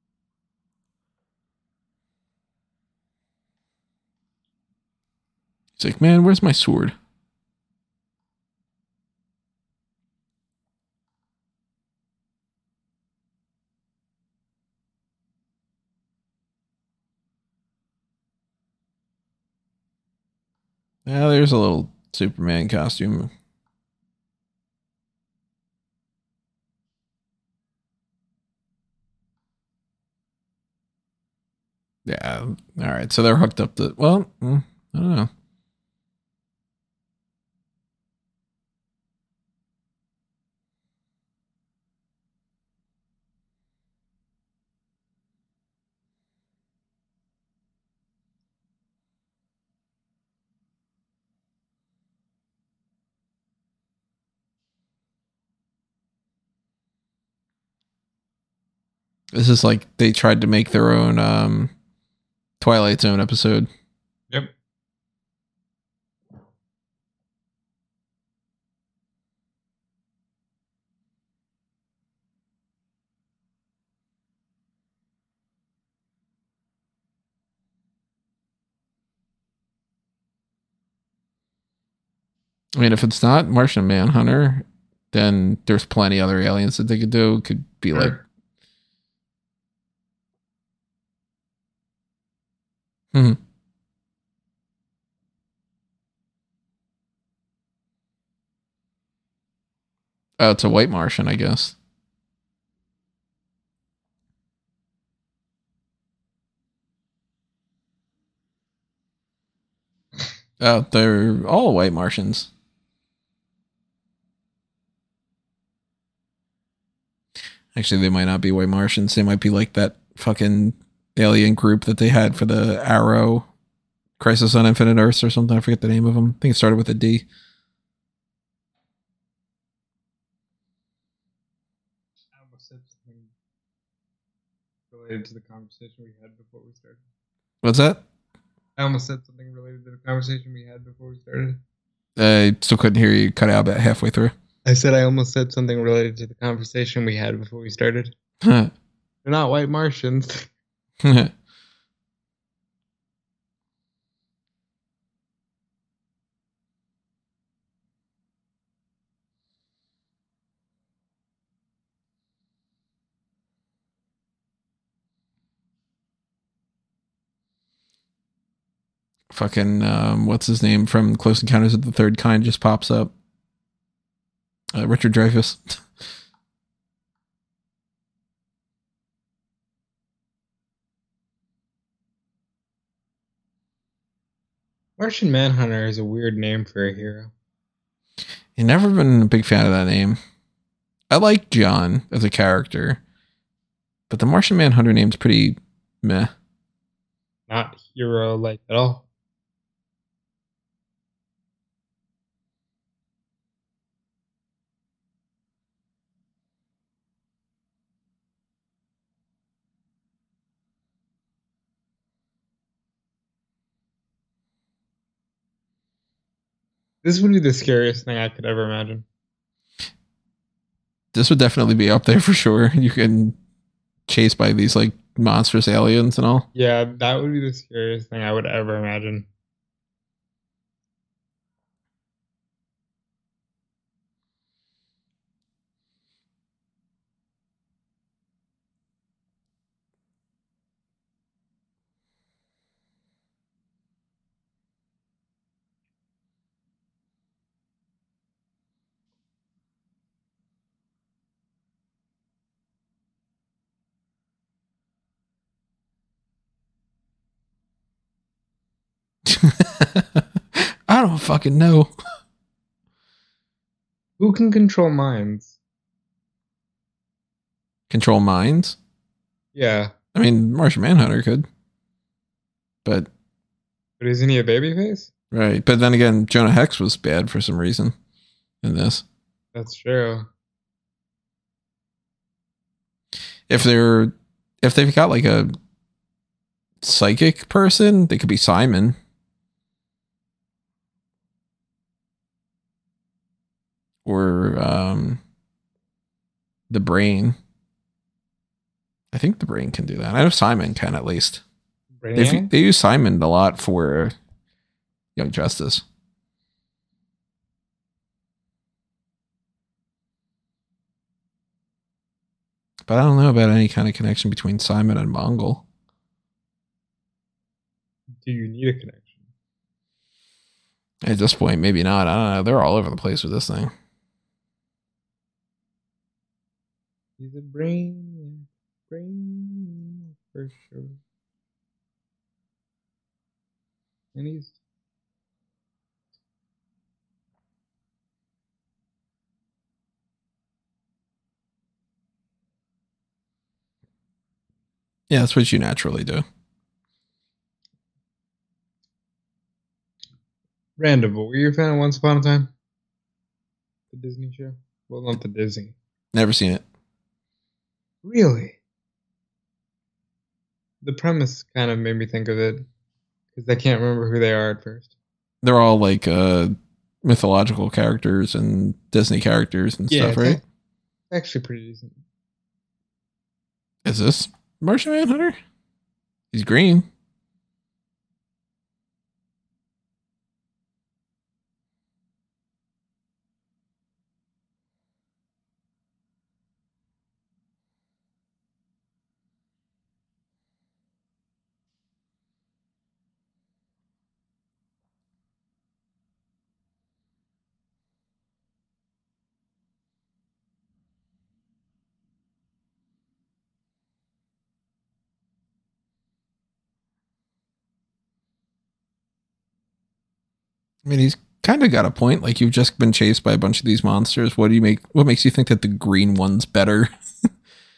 He's like, man, where's my sword? Yeah, there's a little Superman costume. Yeah. All right. So they're hooked up to, well, I don't know. This is like they tried to make their own um, Twilight Zone episode. Yep. I mean, if it's not Martian Manhunter, then there's plenty other aliens that they could do. It could be sure. like. Hmm. Oh, it's a white Martian, I guess. Oh, they're all white Martians. Actually, they might not be white Martians. They might be like that fucking alien group that they had for the Arrow Crisis on Infinite Earths or something. I forget the name of them. I think it started with a D. I almost said something related to the conversation we had before we started. What's that? I almost said something related to the conversation we had before we started. I still couldn't hear you. Cut out about halfway through. I said I almost said something related to the conversation we had before we started. They're not white Martians. Fucking, um, what's his name from Close Encounters of the Third Kind just pops up. Uh, Richard Dreyfuss. Martian Manhunter is a weird name for a hero. I've never been a big fan of that name. I like John as a character, but the Martian Manhunter name's pretty meh. Not hero-like at all. This would be the scariest thing I could ever imagine. This would definitely be up there for sure. You can chase by these like monstrous aliens and all. Yeah, that would be the scariest thing I would ever imagine. I don't fucking know. Who can control minds? Control minds? Yeah. I mean, Martian Manhunter could. But... But isn't he a babyface? Right. But then again, Jonah Hex was bad for some reason in this. That's true. If they're... If they've got like a psychic person, they could be Simon. Or um, the Brain. I think the Brain can do that. I know Simon can at least. They, they use Simon a lot for Young Justice. But I don't know about any kind of connection between Simon and Mongol. Do you need a connection? At this point, maybe not. I don't know. They're all over the place with this thing. He's a brain, brain for sure. And he's yeah, that's what you naturally do. Random, but were you a fan of Once Upon a Time? The Disney show? Well, not the Disney. Never seen it. Really? The premise kind of made me think of it because I can't remember who they are at first. They're all like uh, mythological characters and Disney characters and yeah, stuff, right? It's actually pretty decent. Is this Martian Manhunter? He's green. I mean, he's kind of got a point. Like, you've just been chased by a bunch of these monsters. What do you make? What makes you think that the green one's better?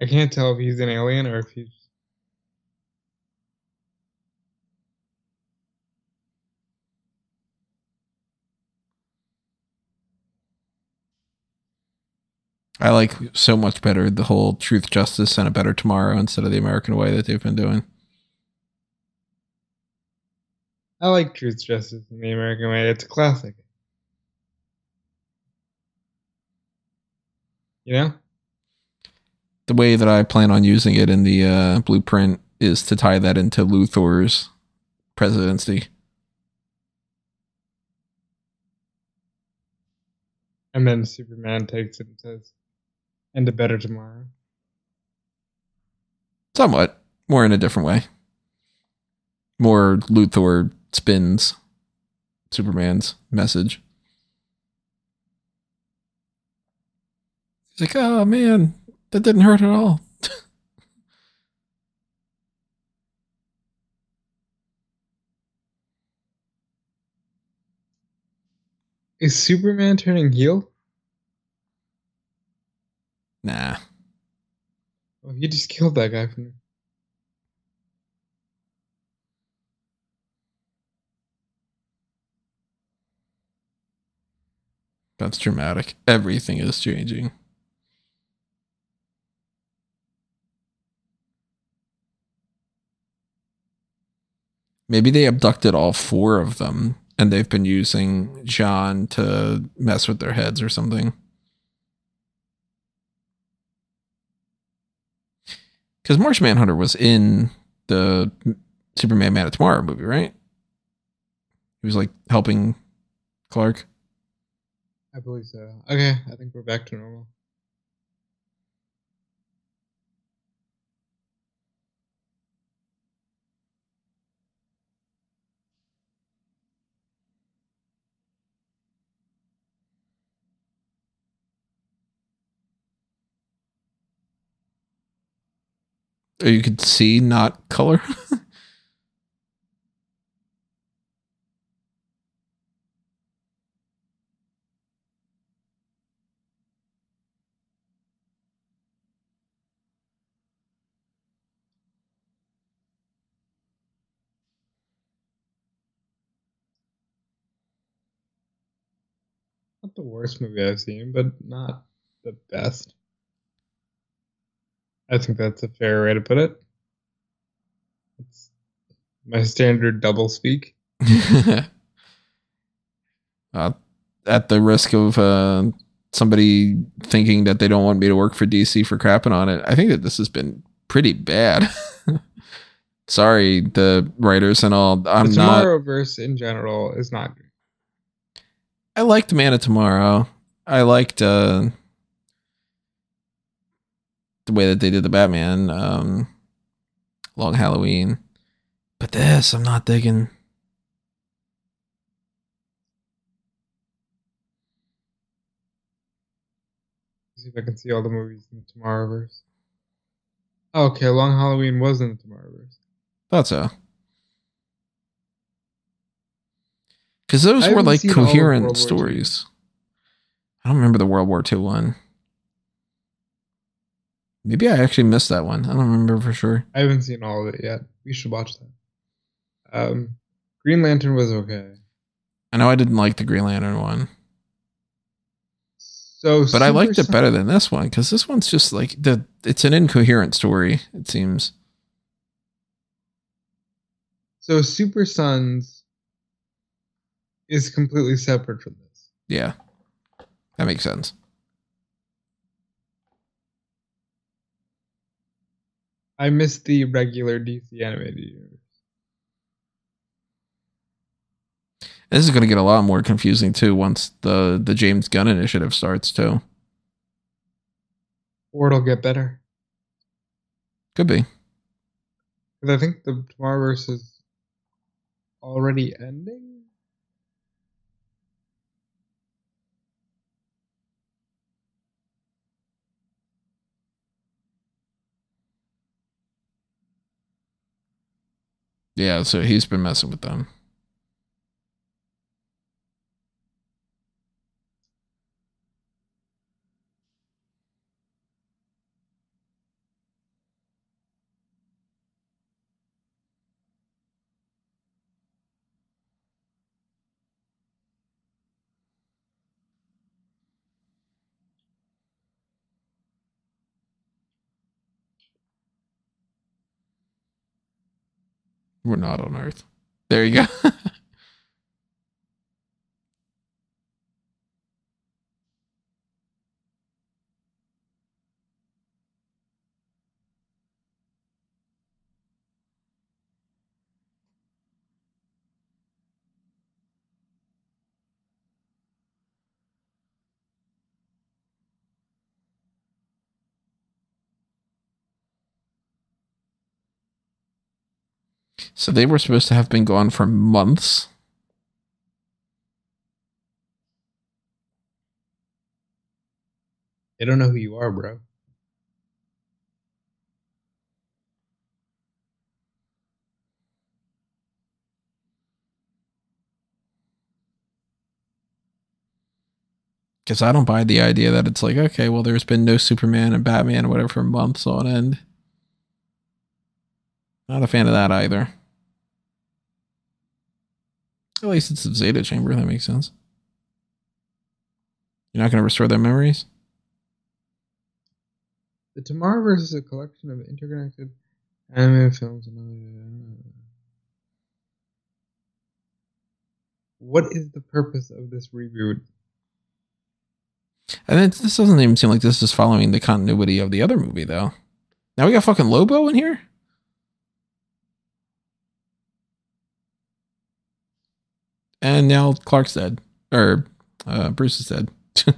I can't tell if he's an alien or if he's. I like so much better the whole truth, justice, and a better tomorrow instead of the American way that they've been doing. I like Truth, Justice, and the American Way. It's a classic. You know? The way that I plan on using it in the uh, blueprint is to tie that into Luthor's presidency. And then Superman takes it and says, and a better tomorrow. Somewhat. More in a different way. More Luthor spins Superman's message. He's like, oh man, that didn't hurt at all. Is Superman turning heel? Nah. Oh, he just killed that guy from. That's dramatic. Everything is changing. Maybe they abducted all four of them and they've been using John to mess with their heads or something. Because Martian Manhunter was in the Superman Man of Tomorrow movie, right? He was like helping Clark. I believe so. Okay, I think we're back to normal. Or you could see not color. Not the worst movie I've seen, but not the best. I think that's a fair way to put it. It's my standard double speak. uh, at the risk of uh, somebody thinking that they don't want me to work for D C for crapping on it, I think that this has been pretty bad. Sorry, the writers and all. I'm the not. Tomorrowverse in general is not good. I liked Man of Tomorrow. I liked uh, the way that they did the Batman, um, Long Halloween. But this, I'm not digging. See if I can see all the movies in the Tomorrowverse. Oh, okay, Long Halloween was in the Tomorrowverse. Thought so. Because those were like coherent stories. I don't remember the World War Two one. Maybe I actually missed that one. I don't remember for sure. I haven't seen all of it yet. We should watch that. Um, Green Lantern was okay. I know I didn't like the Green Lantern one. So, but I liked it better than this one because this one's just like the. It's an incoherent story. It seems. So Super Sons is completely separate from this. Yeah, that makes sense. I missed the regular D C animated universe. This is going to get a lot more confusing too once the the James Gunn initiative starts too. Or it'll get better. Could be. Because I think the Tomorrowverse is already ending. Yeah, so he's been messing with them. We're not on Earth. There you go. So they were supposed to have been gone for months. They don't know who you are, bro. Because I don't buy the idea that it's like, okay, well, there's been no Superman and Batman or whatever for months on end. Not a fan of that either. At least it's a Zeta chamber. That makes sense. You're not going to restore their memories? The Tomorrowverse is a collection of interconnected animated films and other. What is the purpose of this reboot? And it, this doesn't even seem like this is following the continuity of the other movie, though. Now we got fucking Lobo in here? And now Clark's dead. Or uh, Bruce is dead.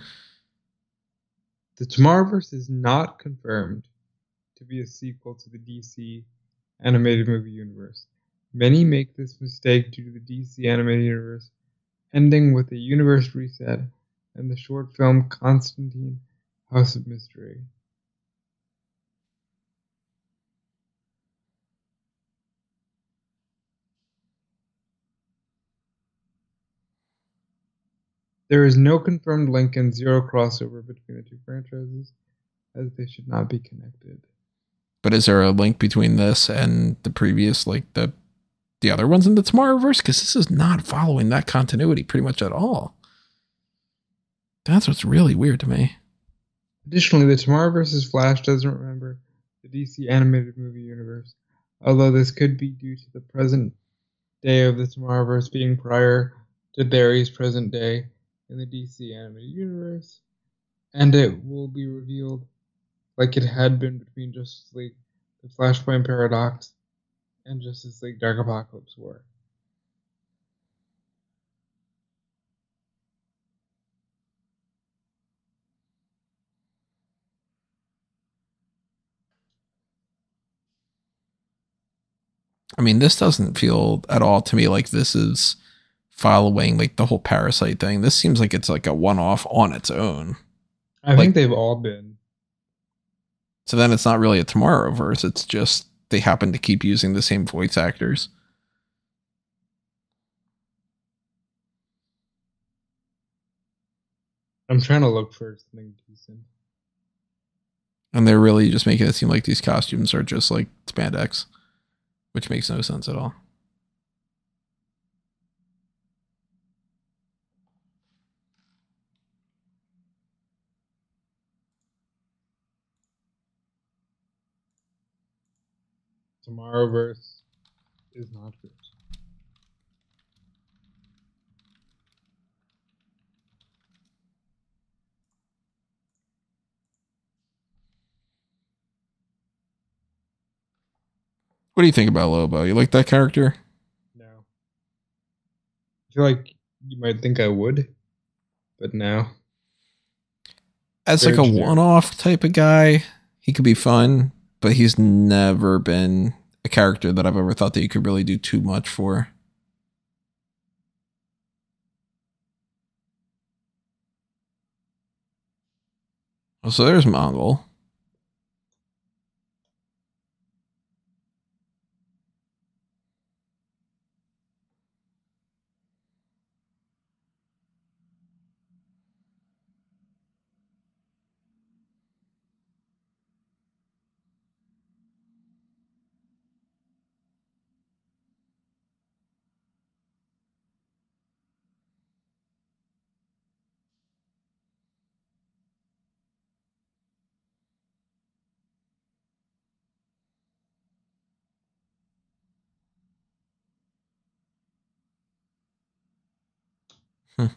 The Tomorrowverse is not confirmed to be a sequel to the D C animated movie universe. Many make this mistake due to the D C animated universe ending with a universe reset and the short film Constantine House of Mystery. There is no confirmed link and zero crossover between the two franchises, as they should not be connected. But is there a link between this and the previous, like the the other ones in the Tomorrowverse? Because this is not following that continuity pretty much at all. That's what's really weird to me. Additionally, the Tomorrowverse's Flash doesn't remember the D C animated movie universe, although this could be due to the present day of the Tomorrowverse being prior to Barry's present day in the D C animated universe, and it will be revealed like it had been between Justice League The Flashpoint Paradox and Justice League Dark Apocalypse War. I mean, this doesn't feel at all to me like this is following like the whole Parasite thing. This seems like it's like a one-off on its own. I like, think they've all been. So then it's not really a Tomorrowverse. It's just they happen to keep using the same voice actors. I'm trying to look for something decent. And they're really just making it seem like these costumes are just like spandex, which makes no sense at all. Tomorrowverse is not good. What do you think about Lobo? You like that character? No. I feel like you might think I would, but no. As Very like a generic. one-off type of guy, he could be fun, but he's never been a character that I've ever thought that you could really do too much for. Oh, so there's Mongol. Hmm.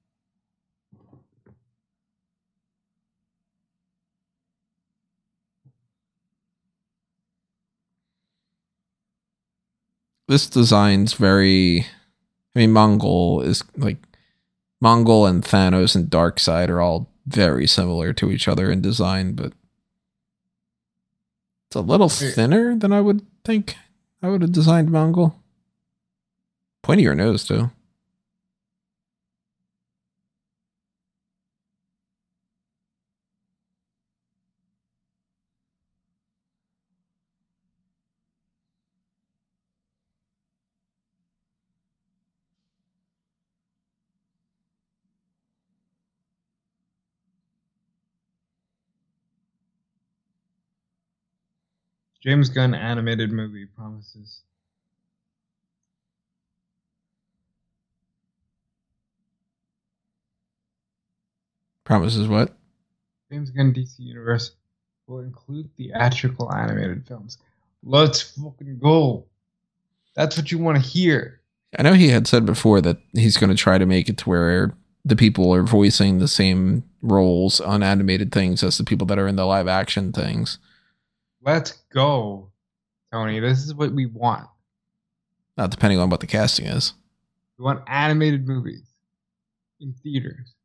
This design's very. I mean, Mongol is like Mongol and Thanos and Darkseid are all very similar to each other in design, but it's a little thinner than I would think I would have designed Mongol. Pointier nose, too. James Gunn animated movie promises. Promises what? James Gunn D C Universe will include theatrical animated films. Let's fucking go. That's what you want to hear. I know he had said before that he's going to try to make it to where the people are voicing the same roles on animated things as the people that are in the live action things. Let's go, Tony. This is what we want. Not depending on what the casting is. We want animated movies in theaters.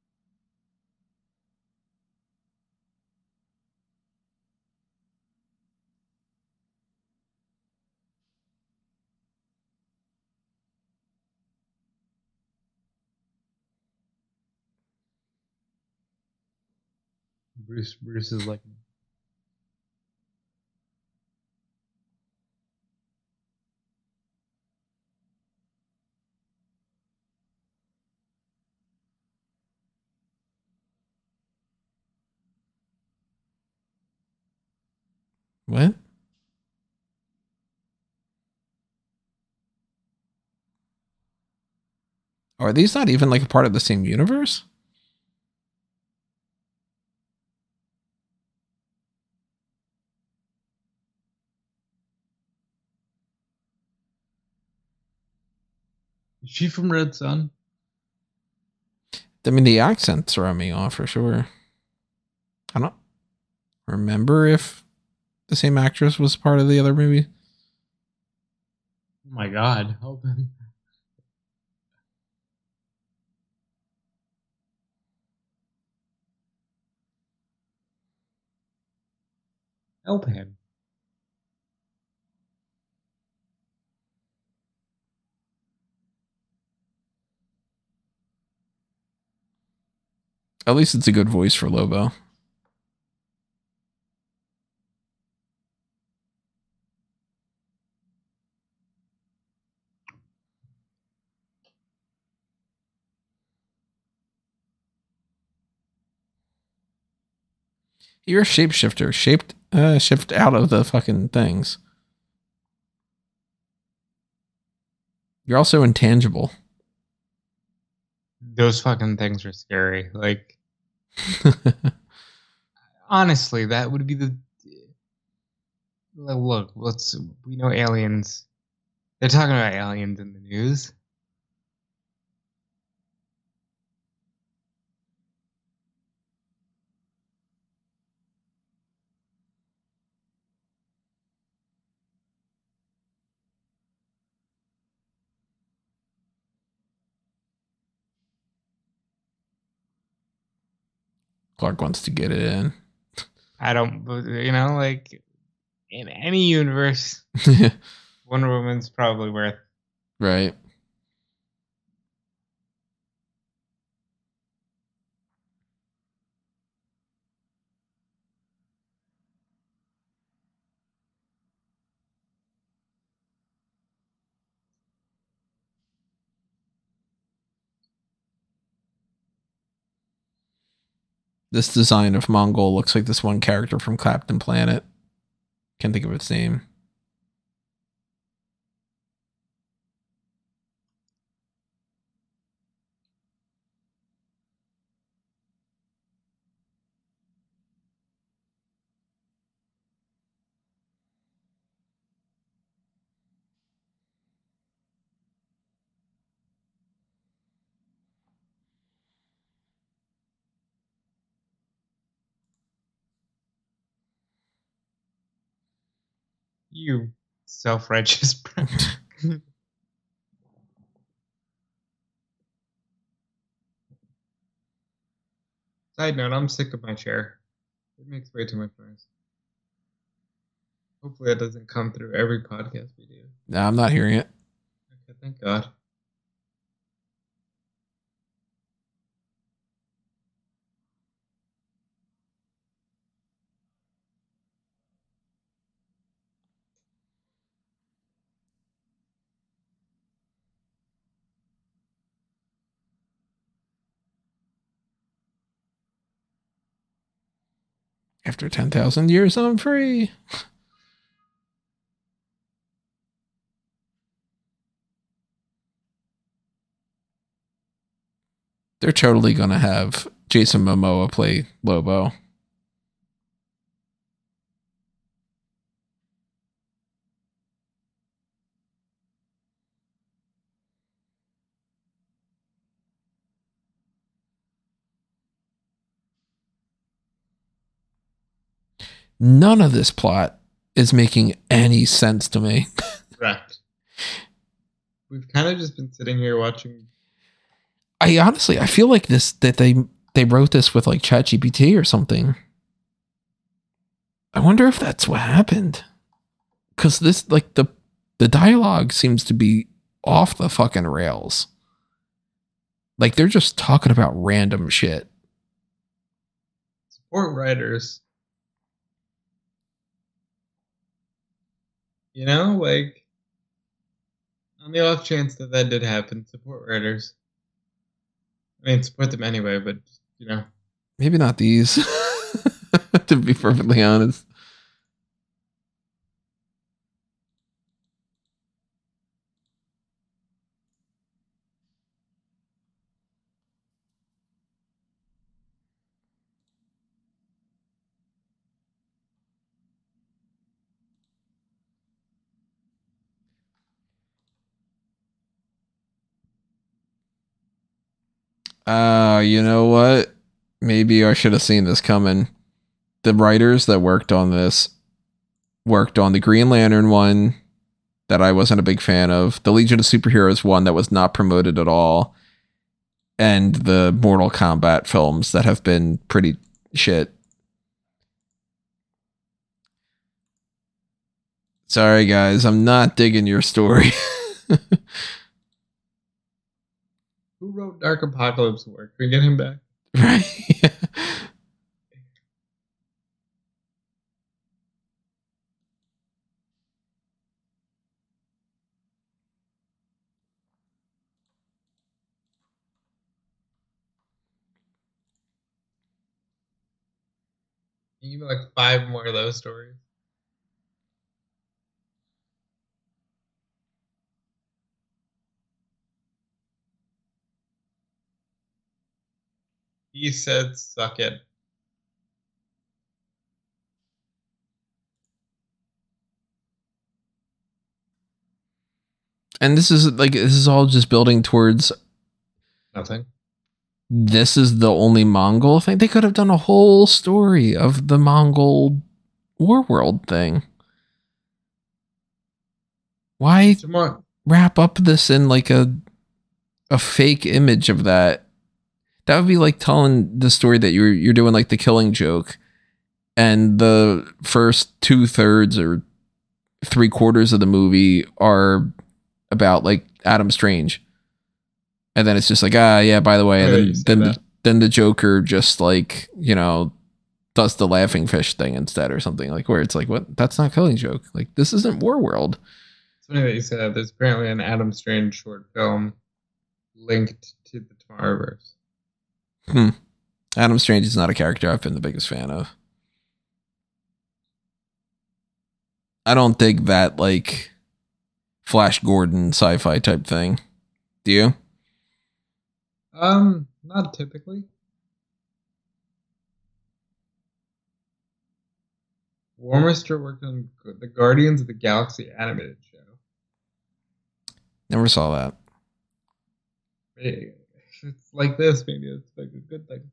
Bruce, Bruce is like, What? Are these not even like a part of the same universe? is she from Red Sun? I mean, the accents throw me off for sure. I don't remember if the same actress was part of the other movie. Oh my god, help him. Help him. At least it's a good voice for Lobo. You're a shapeshifter. Shaped, uh, shift out of the fucking things. You're also intangible. Those fucking things are scary. Like, honestly, that would be the. Look, let's. We know aliens. They're talking about aliens in the news. Clark wants to get it in. I don't, you know, like in any universe, Wonder Woman's probably worth. Right. This design of Mongol looks like this one character from Captain Planet. Can't think of its name. You self-righteous prick. Side note, I'm sick of my chair. It makes way too much noise. Hopefully that doesn't come through every podcast we do. No, I'm not hearing it. Okay, thank God. After ten thousand years, I'm free. They're totally going to have Jason Momoa play Lobo. None of this plot is making any sense to me. Correct. We've kind of just been sitting here watching. I honestly, I feel like this, that they, they wrote this with like ChatGPT or something. I wonder if that's what happened. Cause this, like the, the dialogue seems to be off the fucking rails. Like they're just talking about random shit. Support writers. You know, like, on the off chance that that did happen, support writers. I mean, support them anyway, but, you know. Maybe not these, to be perfectly honest. Uh, you know what? Maybe I should have seen this coming. The writers that worked on this worked on the Green Lantern one that I wasn't a big fan of, the Legion of Superheroes one that was not promoted at all, and the Mortal Kombat films that have been pretty shit. Sorry, guys, I'm not digging your story. Who wrote Dark Apocalypse work? Can we get him back? Right? You give me like five more of those stories. He said, suck it. And this is like, this is all just building towards Nothing. This is the only Mongol thing. They could have done a whole story of the Mongol Warworld thing. Why Tomorrow. wrap up this in like a a fake image of that? That would be like telling the story that you're you're doing like the Killing Joke, and the first two thirds or three quarters of the movie are about like Adam Strange. And then it's just like, ah, yeah, by the way, and then then the, then the Joker just like, you know, does the laughing fish thing instead or something, like where it's like, what? That's not Killing Joke. Like, this isn't Warworld. It's funny that you said that. There's apparently an Adam Strange short film linked to the Tomorrowverse. Hmm. Adam Strange is not a character I've been the biggest fan of. I don't dig that like Flash Gordon sci-fi type thing. Do you? Um, not typically. Warmester worked on the Guardians of the Galaxy animated show. Never saw that. Hey, it's like this, maybe it's like a good thing.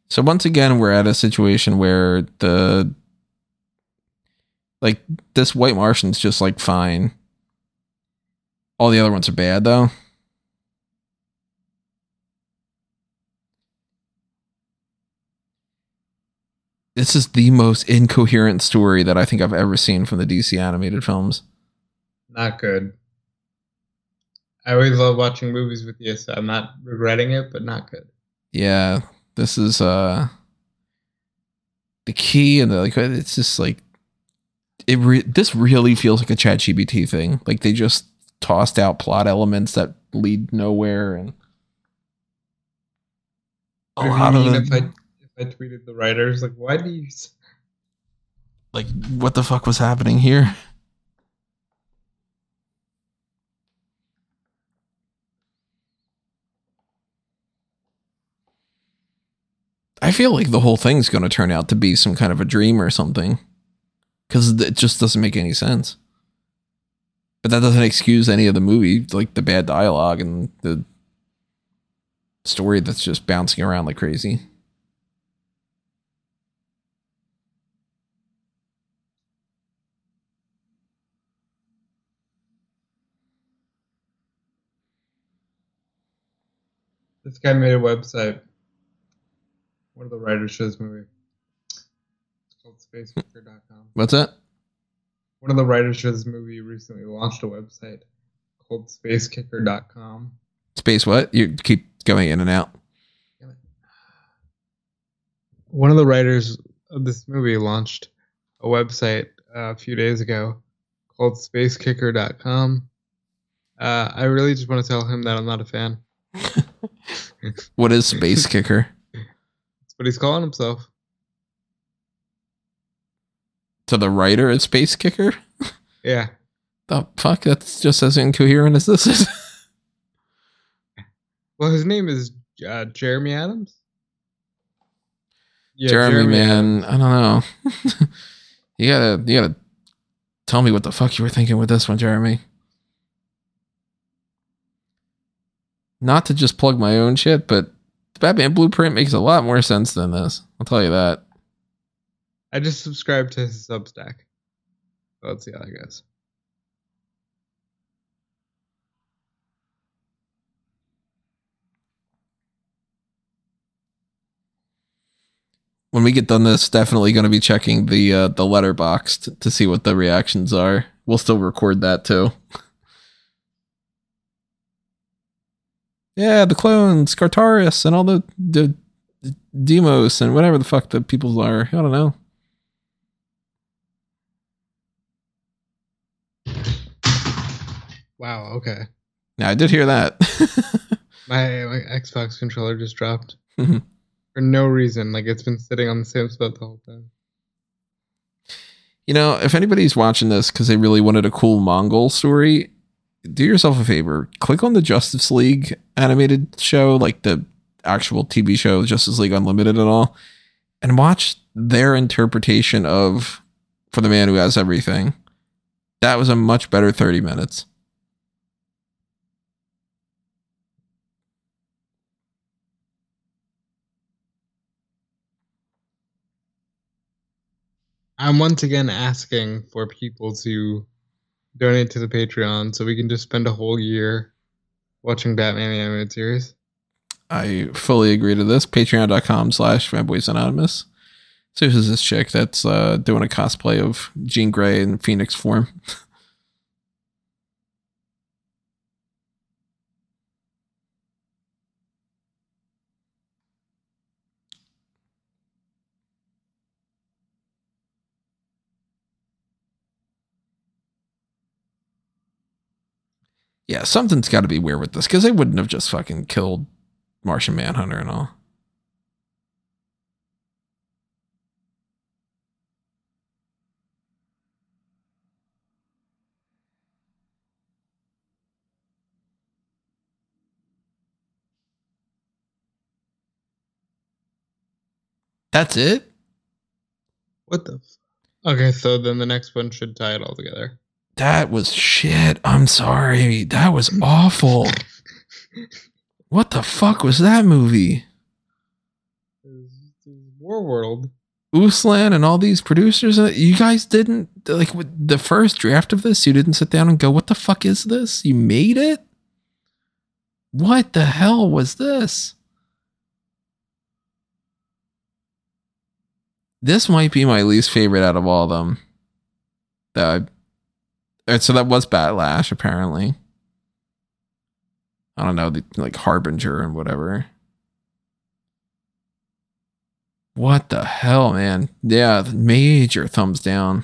So once again, we're at a situation where the like this White Martian's just like fine. All the other ones are bad though. This is the most incoherent story that I think I've ever seen from the D C animated films. Not good. I always love watching movies with you, so I'm not regretting it, but not good. Yeah, this is uh the key, and the, like it's just like it. Re- this really feels like a ChatGPT thing. Like they just tossed out plot elements that lead nowhere, and a What lot do of you mean the, if I if I tweeted the writers like, why do you? s- like what the fuck was happening here? I feel like the whole thing's going to turn out to be some kind of a dream or something, because it just doesn't make any sense. But that doesn't excuse any of the movie, like the bad dialogue and the story that's just bouncing around like crazy. This guy made a website. One of the writers for this movie. It's called space kicker dot com. What's that? One of the writers for this movie recently launched a website called space kicker dot com. Space what? You keep going in and out. One of the writers of this movie launched a website uh, a few days ago called space kicker dot com. Uh, I really just want to tell him that I'm not a fan. What is Space Kicker? That's what he's calling himself. So the writer is Space Kicker? Yeah. The fuck? That's just as incoherent as this is. Well, his name is uh, Jeremy Adams. Yeah, Jeremy, Jeremy man, Adams. I don't know. you gotta, you gotta tell me what the fuck you were thinking with this one, Jeremy. Not to just plug my own shit, but the Batman Blueprint makes a lot more sense than this. I'll tell you that. I just subscribed to his Substack. Let's see how that goes. When we get done this, definitely going to be checking the uh, the letterbox t- to see what the reactions are. We'll still record that too. Yeah, the clones, Skartaris, and all the, the the Demos and whatever the fuck the people are. I don't know. Wow, okay. Yeah, I did hear that. My, my Xbox controller just dropped. For no reason. Like, it's been sitting on the same spot the whole time. You know, if anybody's watching this because they really wanted a cool Mongol story, do yourself a favor. Click on the Justice League animated show, like the actual T V show, Justice League Unlimited and all, and watch their interpretation of For the Man Who Has Everything. That was a much better thirty minutes. I'm once again asking for people to donate to the Patreon so we can just spend a whole year watching Batman the Animated Series. I fully agree to this. Patreon.com slash Fanboys Anonymous. So this is this chick that's uh, doing a cosplay of Jean Grey in Phoenix form. Yeah, something's got to be weird with this because they wouldn't have just fucking killed Martian Manhunter and all. That's it? What the? F- okay, so then the next one should tie it all together. That was shit. I'm sorry. That was awful. What the fuck was that movie? It was, it Warworld. Uslan and all these producers, you guys didn't, like, with the first draft of this, you didn't sit down and go, what the fuck is this? You made it? What the hell was this? This might be my least favorite out of all of them. That I, so that was Batlash, apparently. I don't know, the, like Harbinger and whatever. What the hell, man? Yeah, major thumbs down.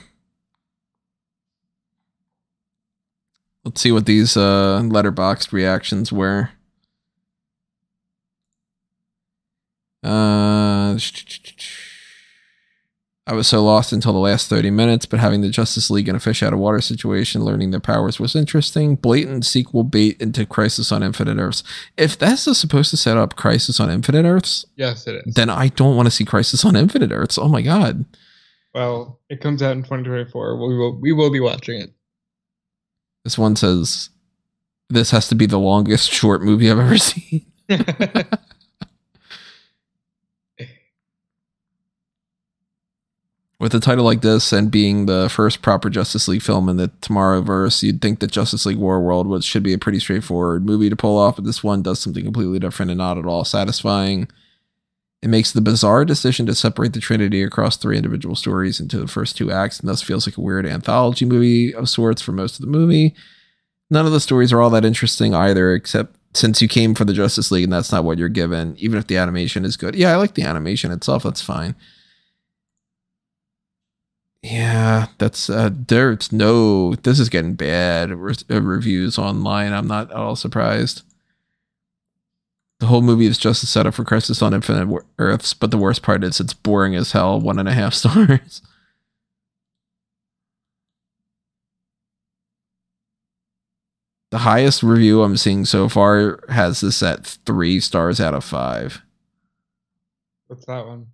Let's see what these uh, Letterboxd reactions were. Uh, I was so lost until the last thirty minutes, but having the Justice League in a fish out of water situation, learning their powers was interesting. Blatant sequel bait into Crisis on Infinite Earths. If that's supposed to set up Crisis on Infinite Earths, yes, it is. Then I don't want to see Crisis on Infinite Earths. Oh my god. Well, it comes out in twenty twenty-four. We will we will be watching it. This one says, this has to be the longest short movie I've ever seen. With a title like this and being the first proper Justice League film in the Tomorrowverse, you'd think that Justice League Warworld was, should be a pretty straightforward movie to pull off, but this one does something completely different and not at all satisfying. It makes the bizarre decision to separate the Trinity across three individual stories into the first two acts, and thus feels like a weird anthology movie of sorts for most of the movie. None of the stories are all that interesting either, except since you came for the Justice League and that's not what you're given, even if the animation is good. Yeah, I like the animation itself, that's fine. Yeah, that's uh, there's no. This is getting bad re- reviews online. I'm not at all surprised. The whole movie is just a setup for Crisis on Infinite Earths, but the worst part is it's boring as hell. One and a half stars. The highest review I'm seeing so far has this at three stars out of five. What's that one?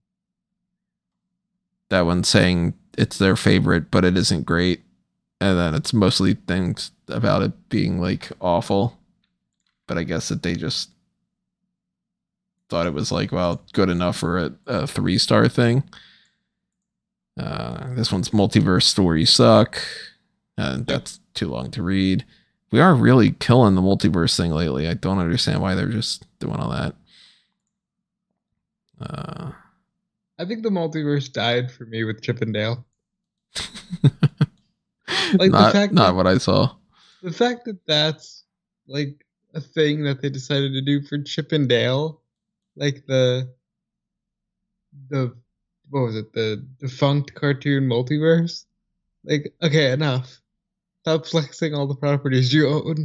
That one's saying it's their favorite, but it isn't great. And then it's mostly things about it being like awful. But I guess that they just thought it was like, well, good enough for a, a three star thing. Uh, this one's Multiverse Stories Suck. And that's too long to read. We are really killing the multiverse thing lately. I don't understand why they're just doing all that. Uh, I think the multiverse died for me with Chip and Dale. Like not, the fact not that, what I saw. The fact that that's like a thing that they decided to do for Chip and Dale, like the the what was it, the defunct cartoon multiverse? Like, okay, enough. Stop flexing all the properties you own.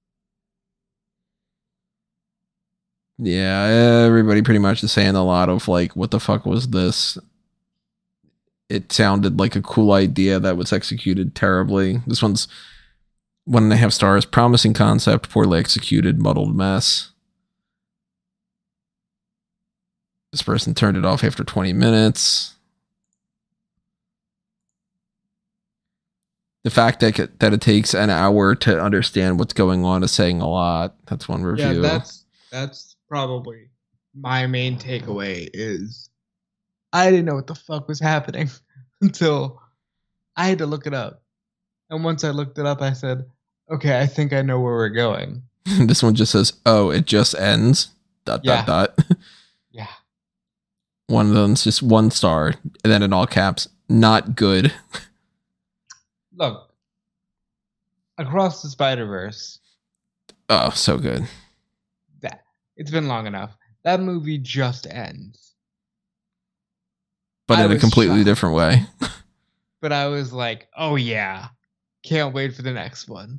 Yeah, everybody pretty much is saying a lot of like, what the fuck was this? It sounded like a cool idea that was executed terribly. This one's one and a half stars. Promising concept, poorly executed, muddled mess. This person turned it off after twenty minutes. The fact that it, that it takes an hour to understand what's going on is saying a lot. That's one review. Yeah, that's that's probably my main takeaway is I didn't know what the fuck was happening until I had to look it up. And once I looked it up, I said, okay, I think I know where we're going. This one just says, oh, it just ends. Dot, Yeah. dot, dot. Yeah. One of them's just one star. And then in all caps, not good. Look, Across the Spider-Verse. Oh, so good. That it's been long enough. That movie just ends. But I in a was completely shocked. different way. But I was like, oh yeah, can't wait for the next one.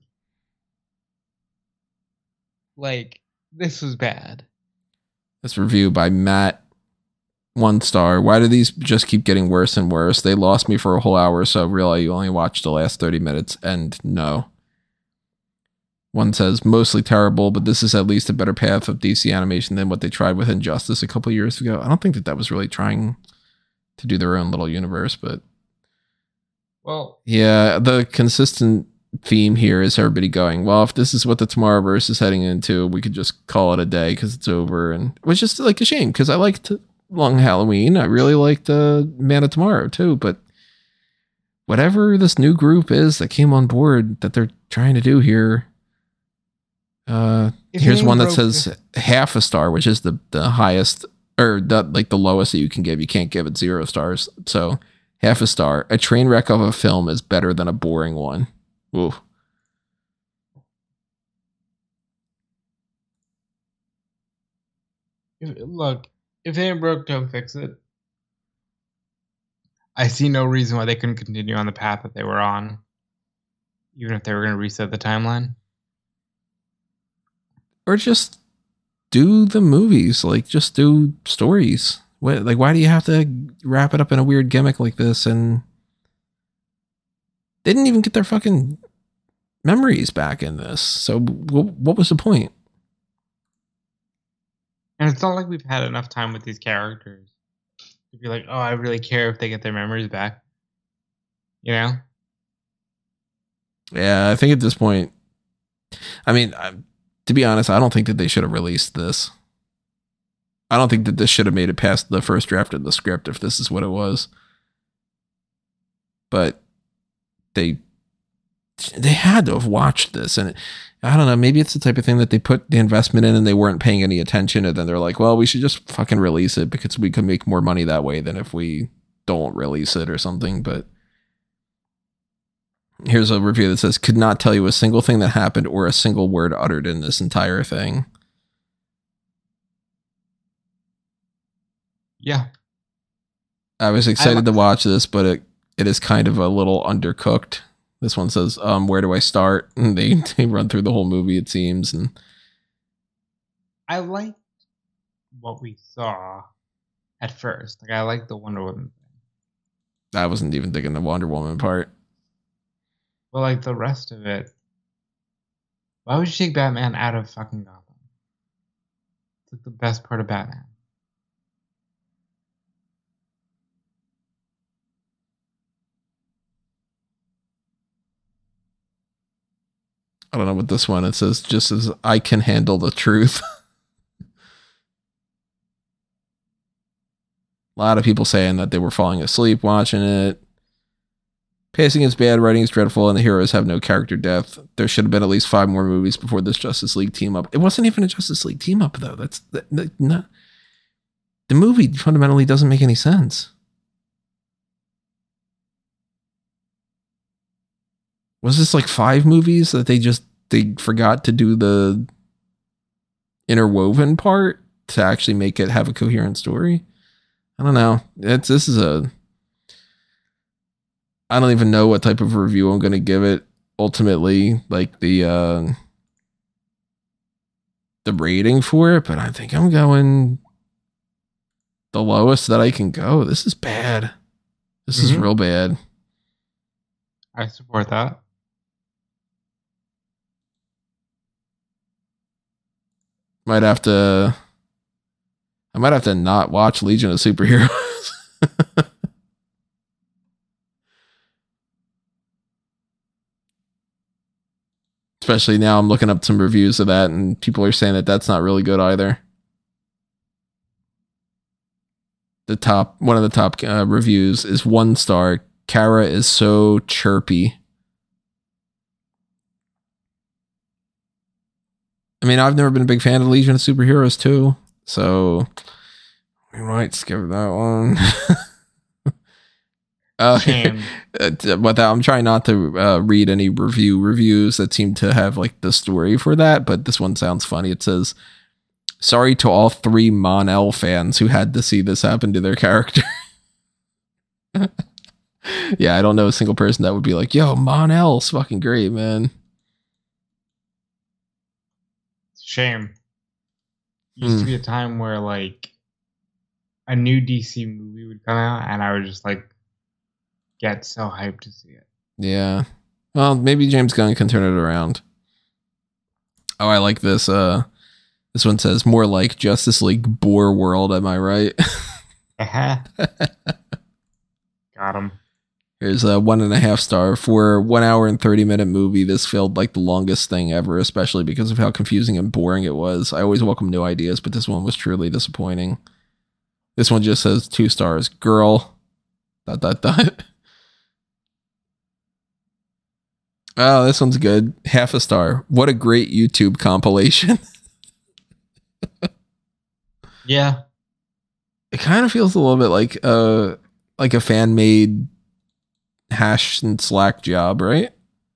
Like, this was bad. This review by Matt. One star. Why do these just keep getting worse and worse? They lost me for a whole hour, so really you only watched the last thirty minutes, and no. One says, mostly terrible, but this is at least a better path of D C animation than what they tried with Injustice a couple years ago. I don't think that that was really trying to do their own little universe, but... Well, yeah, the consistent theme here is everybody going, well, if this is what the Tomorrowverse is heading into, we could just call it a day because it's over. And it was just like a shame because I liked Long Halloween. I really liked uh, Man of Tomorrow too, but whatever this new group is that came on board that they're trying to do here, uh, If here's it one that broke says half a star, which is the, the highest or the, like the lowest that you can give. You can't give it zero stars. So half a star. A train wreck of a film is better than a boring one. Ooh. If, look, if it ain't broke, don't fix it. I see no reason why they couldn't continue on the path that they were on, even if they were going to reset the timeline. Or just do the movies, like just do stories. What, like, why do you have to wrap it up in a weird gimmick like this? And they didn't even get their fucking memories back in this. So w- what was the point? And it's not like we've had enough time with these characters to be like, oh, I really care if they get their memories back. You know? Yeah, I think at this point, I mean, I, to be honest, I don't think that they should have released this. I don't think that this should have made it past the first draft of the script if this is what it was. But they they had to have watched this, and I don't know, maybe it's the type of thing that they put the investment in and they weren't paying any attention, and then they're like, well, we should just fucking release it because we could make more money that way than if we don't release it or something. But here's a review that says, could not tell you a single thing that happened or a single word uttered in this entire thing. Yeah. I was excited I, to watch this, but it, it is kind of a little undercooked. This one says, um, where do I start? And they, they run through the whole movie, it seems. And I liked what we saw at first. Like, I liked the Wonder Woman thing. I wasn't even thinking the Wonder Woman part. But, like, the rest of it, why would you take Batman out of fucking Gotham? It's like the best part of Batman. I don't know what this one, it says, just as I can handle the truth. A lot of people saying that they were falling asleep watching it. Pacing is bad, writing is dreadful, and the heroes have no character depth. There should have been at least five more movies before this Justice League team up. It wasn't even a Justice League team up, though. That's that, that, not, the movie fundamentally doesn't make any sense. Was this like five movies that they just they forgot to do the interwoven part to actually make it have a coherent story? I don't know. It's this is a I don't even know what type of review I'm going to give it ultimately, like the uh the rating for it, but I think I'm going the lowest that I can go. This is bad. This mm-hmm. is real bad. I support that. Might have to I might have to not watch Legion of Superheroes. Especially now I'm looking up some reviews of that and people are saying that that's not really good either. The top, one of the top uh, reviews is one star. Kara is so chirpy. I mean, I've never been a big fan of Legion of Superheroes too, so we might skip that one. Uh, but that, I'm trying not to uh, read any review reviews that seem to have like the story for that, but this one sounds funny. It says, sorry to all three Mon-El fans who had to see this happen to their character. Yeah, I don't know a single person that would be like, yo, Mon-El's fucking great, man. Shame. Used hmm. to be a time where like a new D C movie would come out and I would just like get so hyped to see it. Yeah. Well, maybe James Gunn can turn it around. Oh, I like this. Uh, this one says more like Justice League Boar World. Am I right? Uh-huh. Got him. Here's a one and a half star for one hour and thirty minute movie. This felt like the longest thing ever, especially because of how confusing and boring it was. I always welcome new ideas, but this one was truly disappointing. This one just says two stars. Girl. Dot, dot, dot. Oh, this one's good. Half a star. What a great YouTube compilation. Yeah. It kind of feels a little bit like a, like a fan-made hash and slack job, right?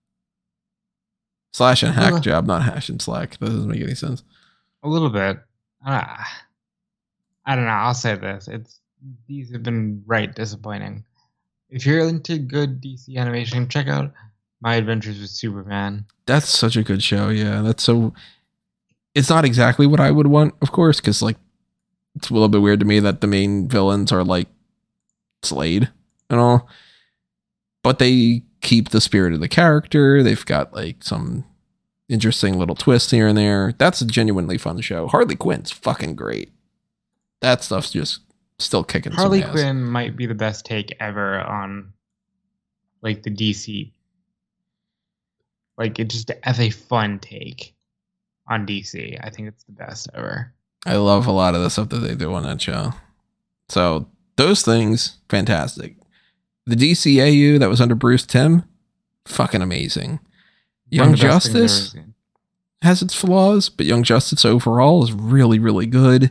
Slash and hack Uh, job, not hash and slack. That doesn't make any sense. A little bit. Uh, I don't know. I'll say this. It's these have been right disappointing. If you're into good D C animation, check out My Adventures with Superman. That's such a good show. Yeah, that's so. It's not exactly what I would want, of course, because like it's a little bit weird to me that the main villains are like Slade and all, but they keep the spirit of the character. They've got like some interesting little twists here and there. That's a genuinely fun show. Harley Quinn's fucking great. That stuff's just still kicking. Harley some ass. Quinn might be the best take ever on like the D C. Like it just as a fun take on D C. I think it's the best ever. I love a lot of the stuff that they do on that show. So those things, fantastic. The D C A U that was under Bruce Timm, fucking amazing. Young Justice has its flaws, but Young Justice overall is really, really good.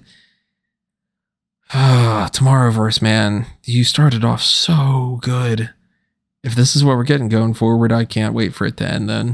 Ah, Tomorrowverse, man, you started off so good. If this is what we're getting going forward, I can't wait for it to end then.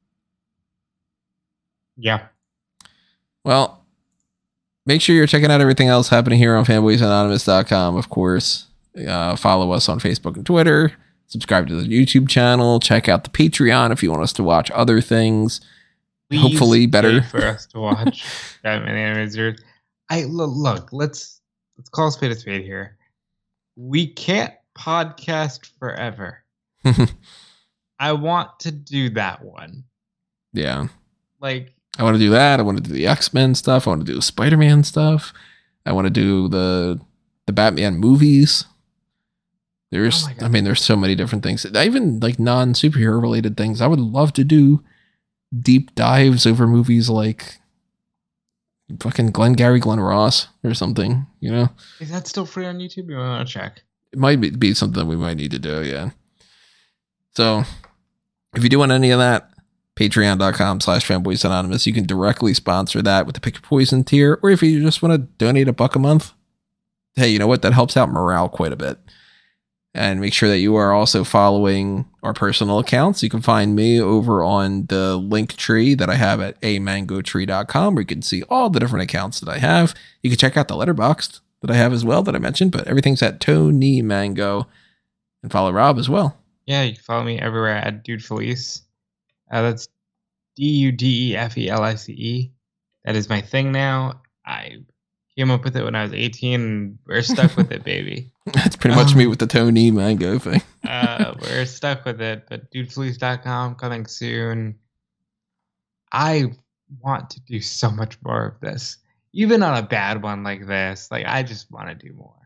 Yeah. Well, make sure you're checking out everything else happening here on fanboys anonymous dot com, of course. Uh, follow us on Facebook and Twitter. Subscribe to the YouTube channel. Check out the Patreon if you want us to watch other things. Please Hopefully better pay for us to watch Batman Animated Series. I look, look, let's let's call a spade a spade here. We can't podcast forever. I want to do that one. Yeah. Like I want to do that. I want to do the X-Men stuff. I want to do the Spider-Man stuff. I want to do the the Batman movies. There's, oh I mean, there's so many different things. Even like non-superhero related things. I would love to do deep dives over movies like fucking Glengarry Glen Ross or something, you know? Is that still free on YouTube? You want to check? It might be, be something we might need to do, yeah. So if you do want any of that, patreon.com slash fanboys anonymous, you can directly sponsor that with the Pick Your Poison tier, or if you just want to donate a buck a month, hey, you know what? That helps out morale quite a bit. And make sure that you are also following our personal accounts. You can find me over on the link tree that I have at a mango tree dot com, where you can see all the different accounts that I have. You can check out the Letterboxd that I have as well that I mentioned, but everything's at Tony Mango. And follow Rob as well. Yeah, you can follow me everywhere at Dude Felice. Uh, that's D U D E F E L I C E. That is my thing now. I came up with it when I was eighteen, and we're stuck with it, baby. That's pretty much um, me with the Tony Mango thing. uh, we're stuck with it, but dude felice dot com coming soon. I want to do so much more of this. Even on a bad one like this, like I just want to do more.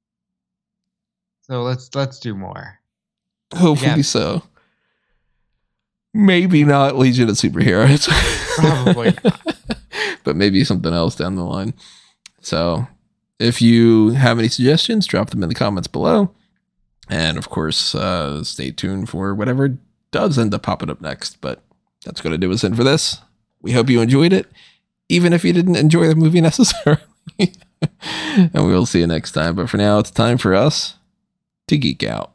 So let's let's do more. Hopefully yeah. so. Maybe not Legion of Superheroes. Probably not. But maybe something else down the line. So if you have any suggestions, drop them in the comments below. And of course, uh, stay tuned for whatever does end up popping up next. But that's going to do us in for this. We hope you enjoyed it, even if you didn't enjoy the movie necessarily. And we'll see you next time. But for now, it's time for us to geek out.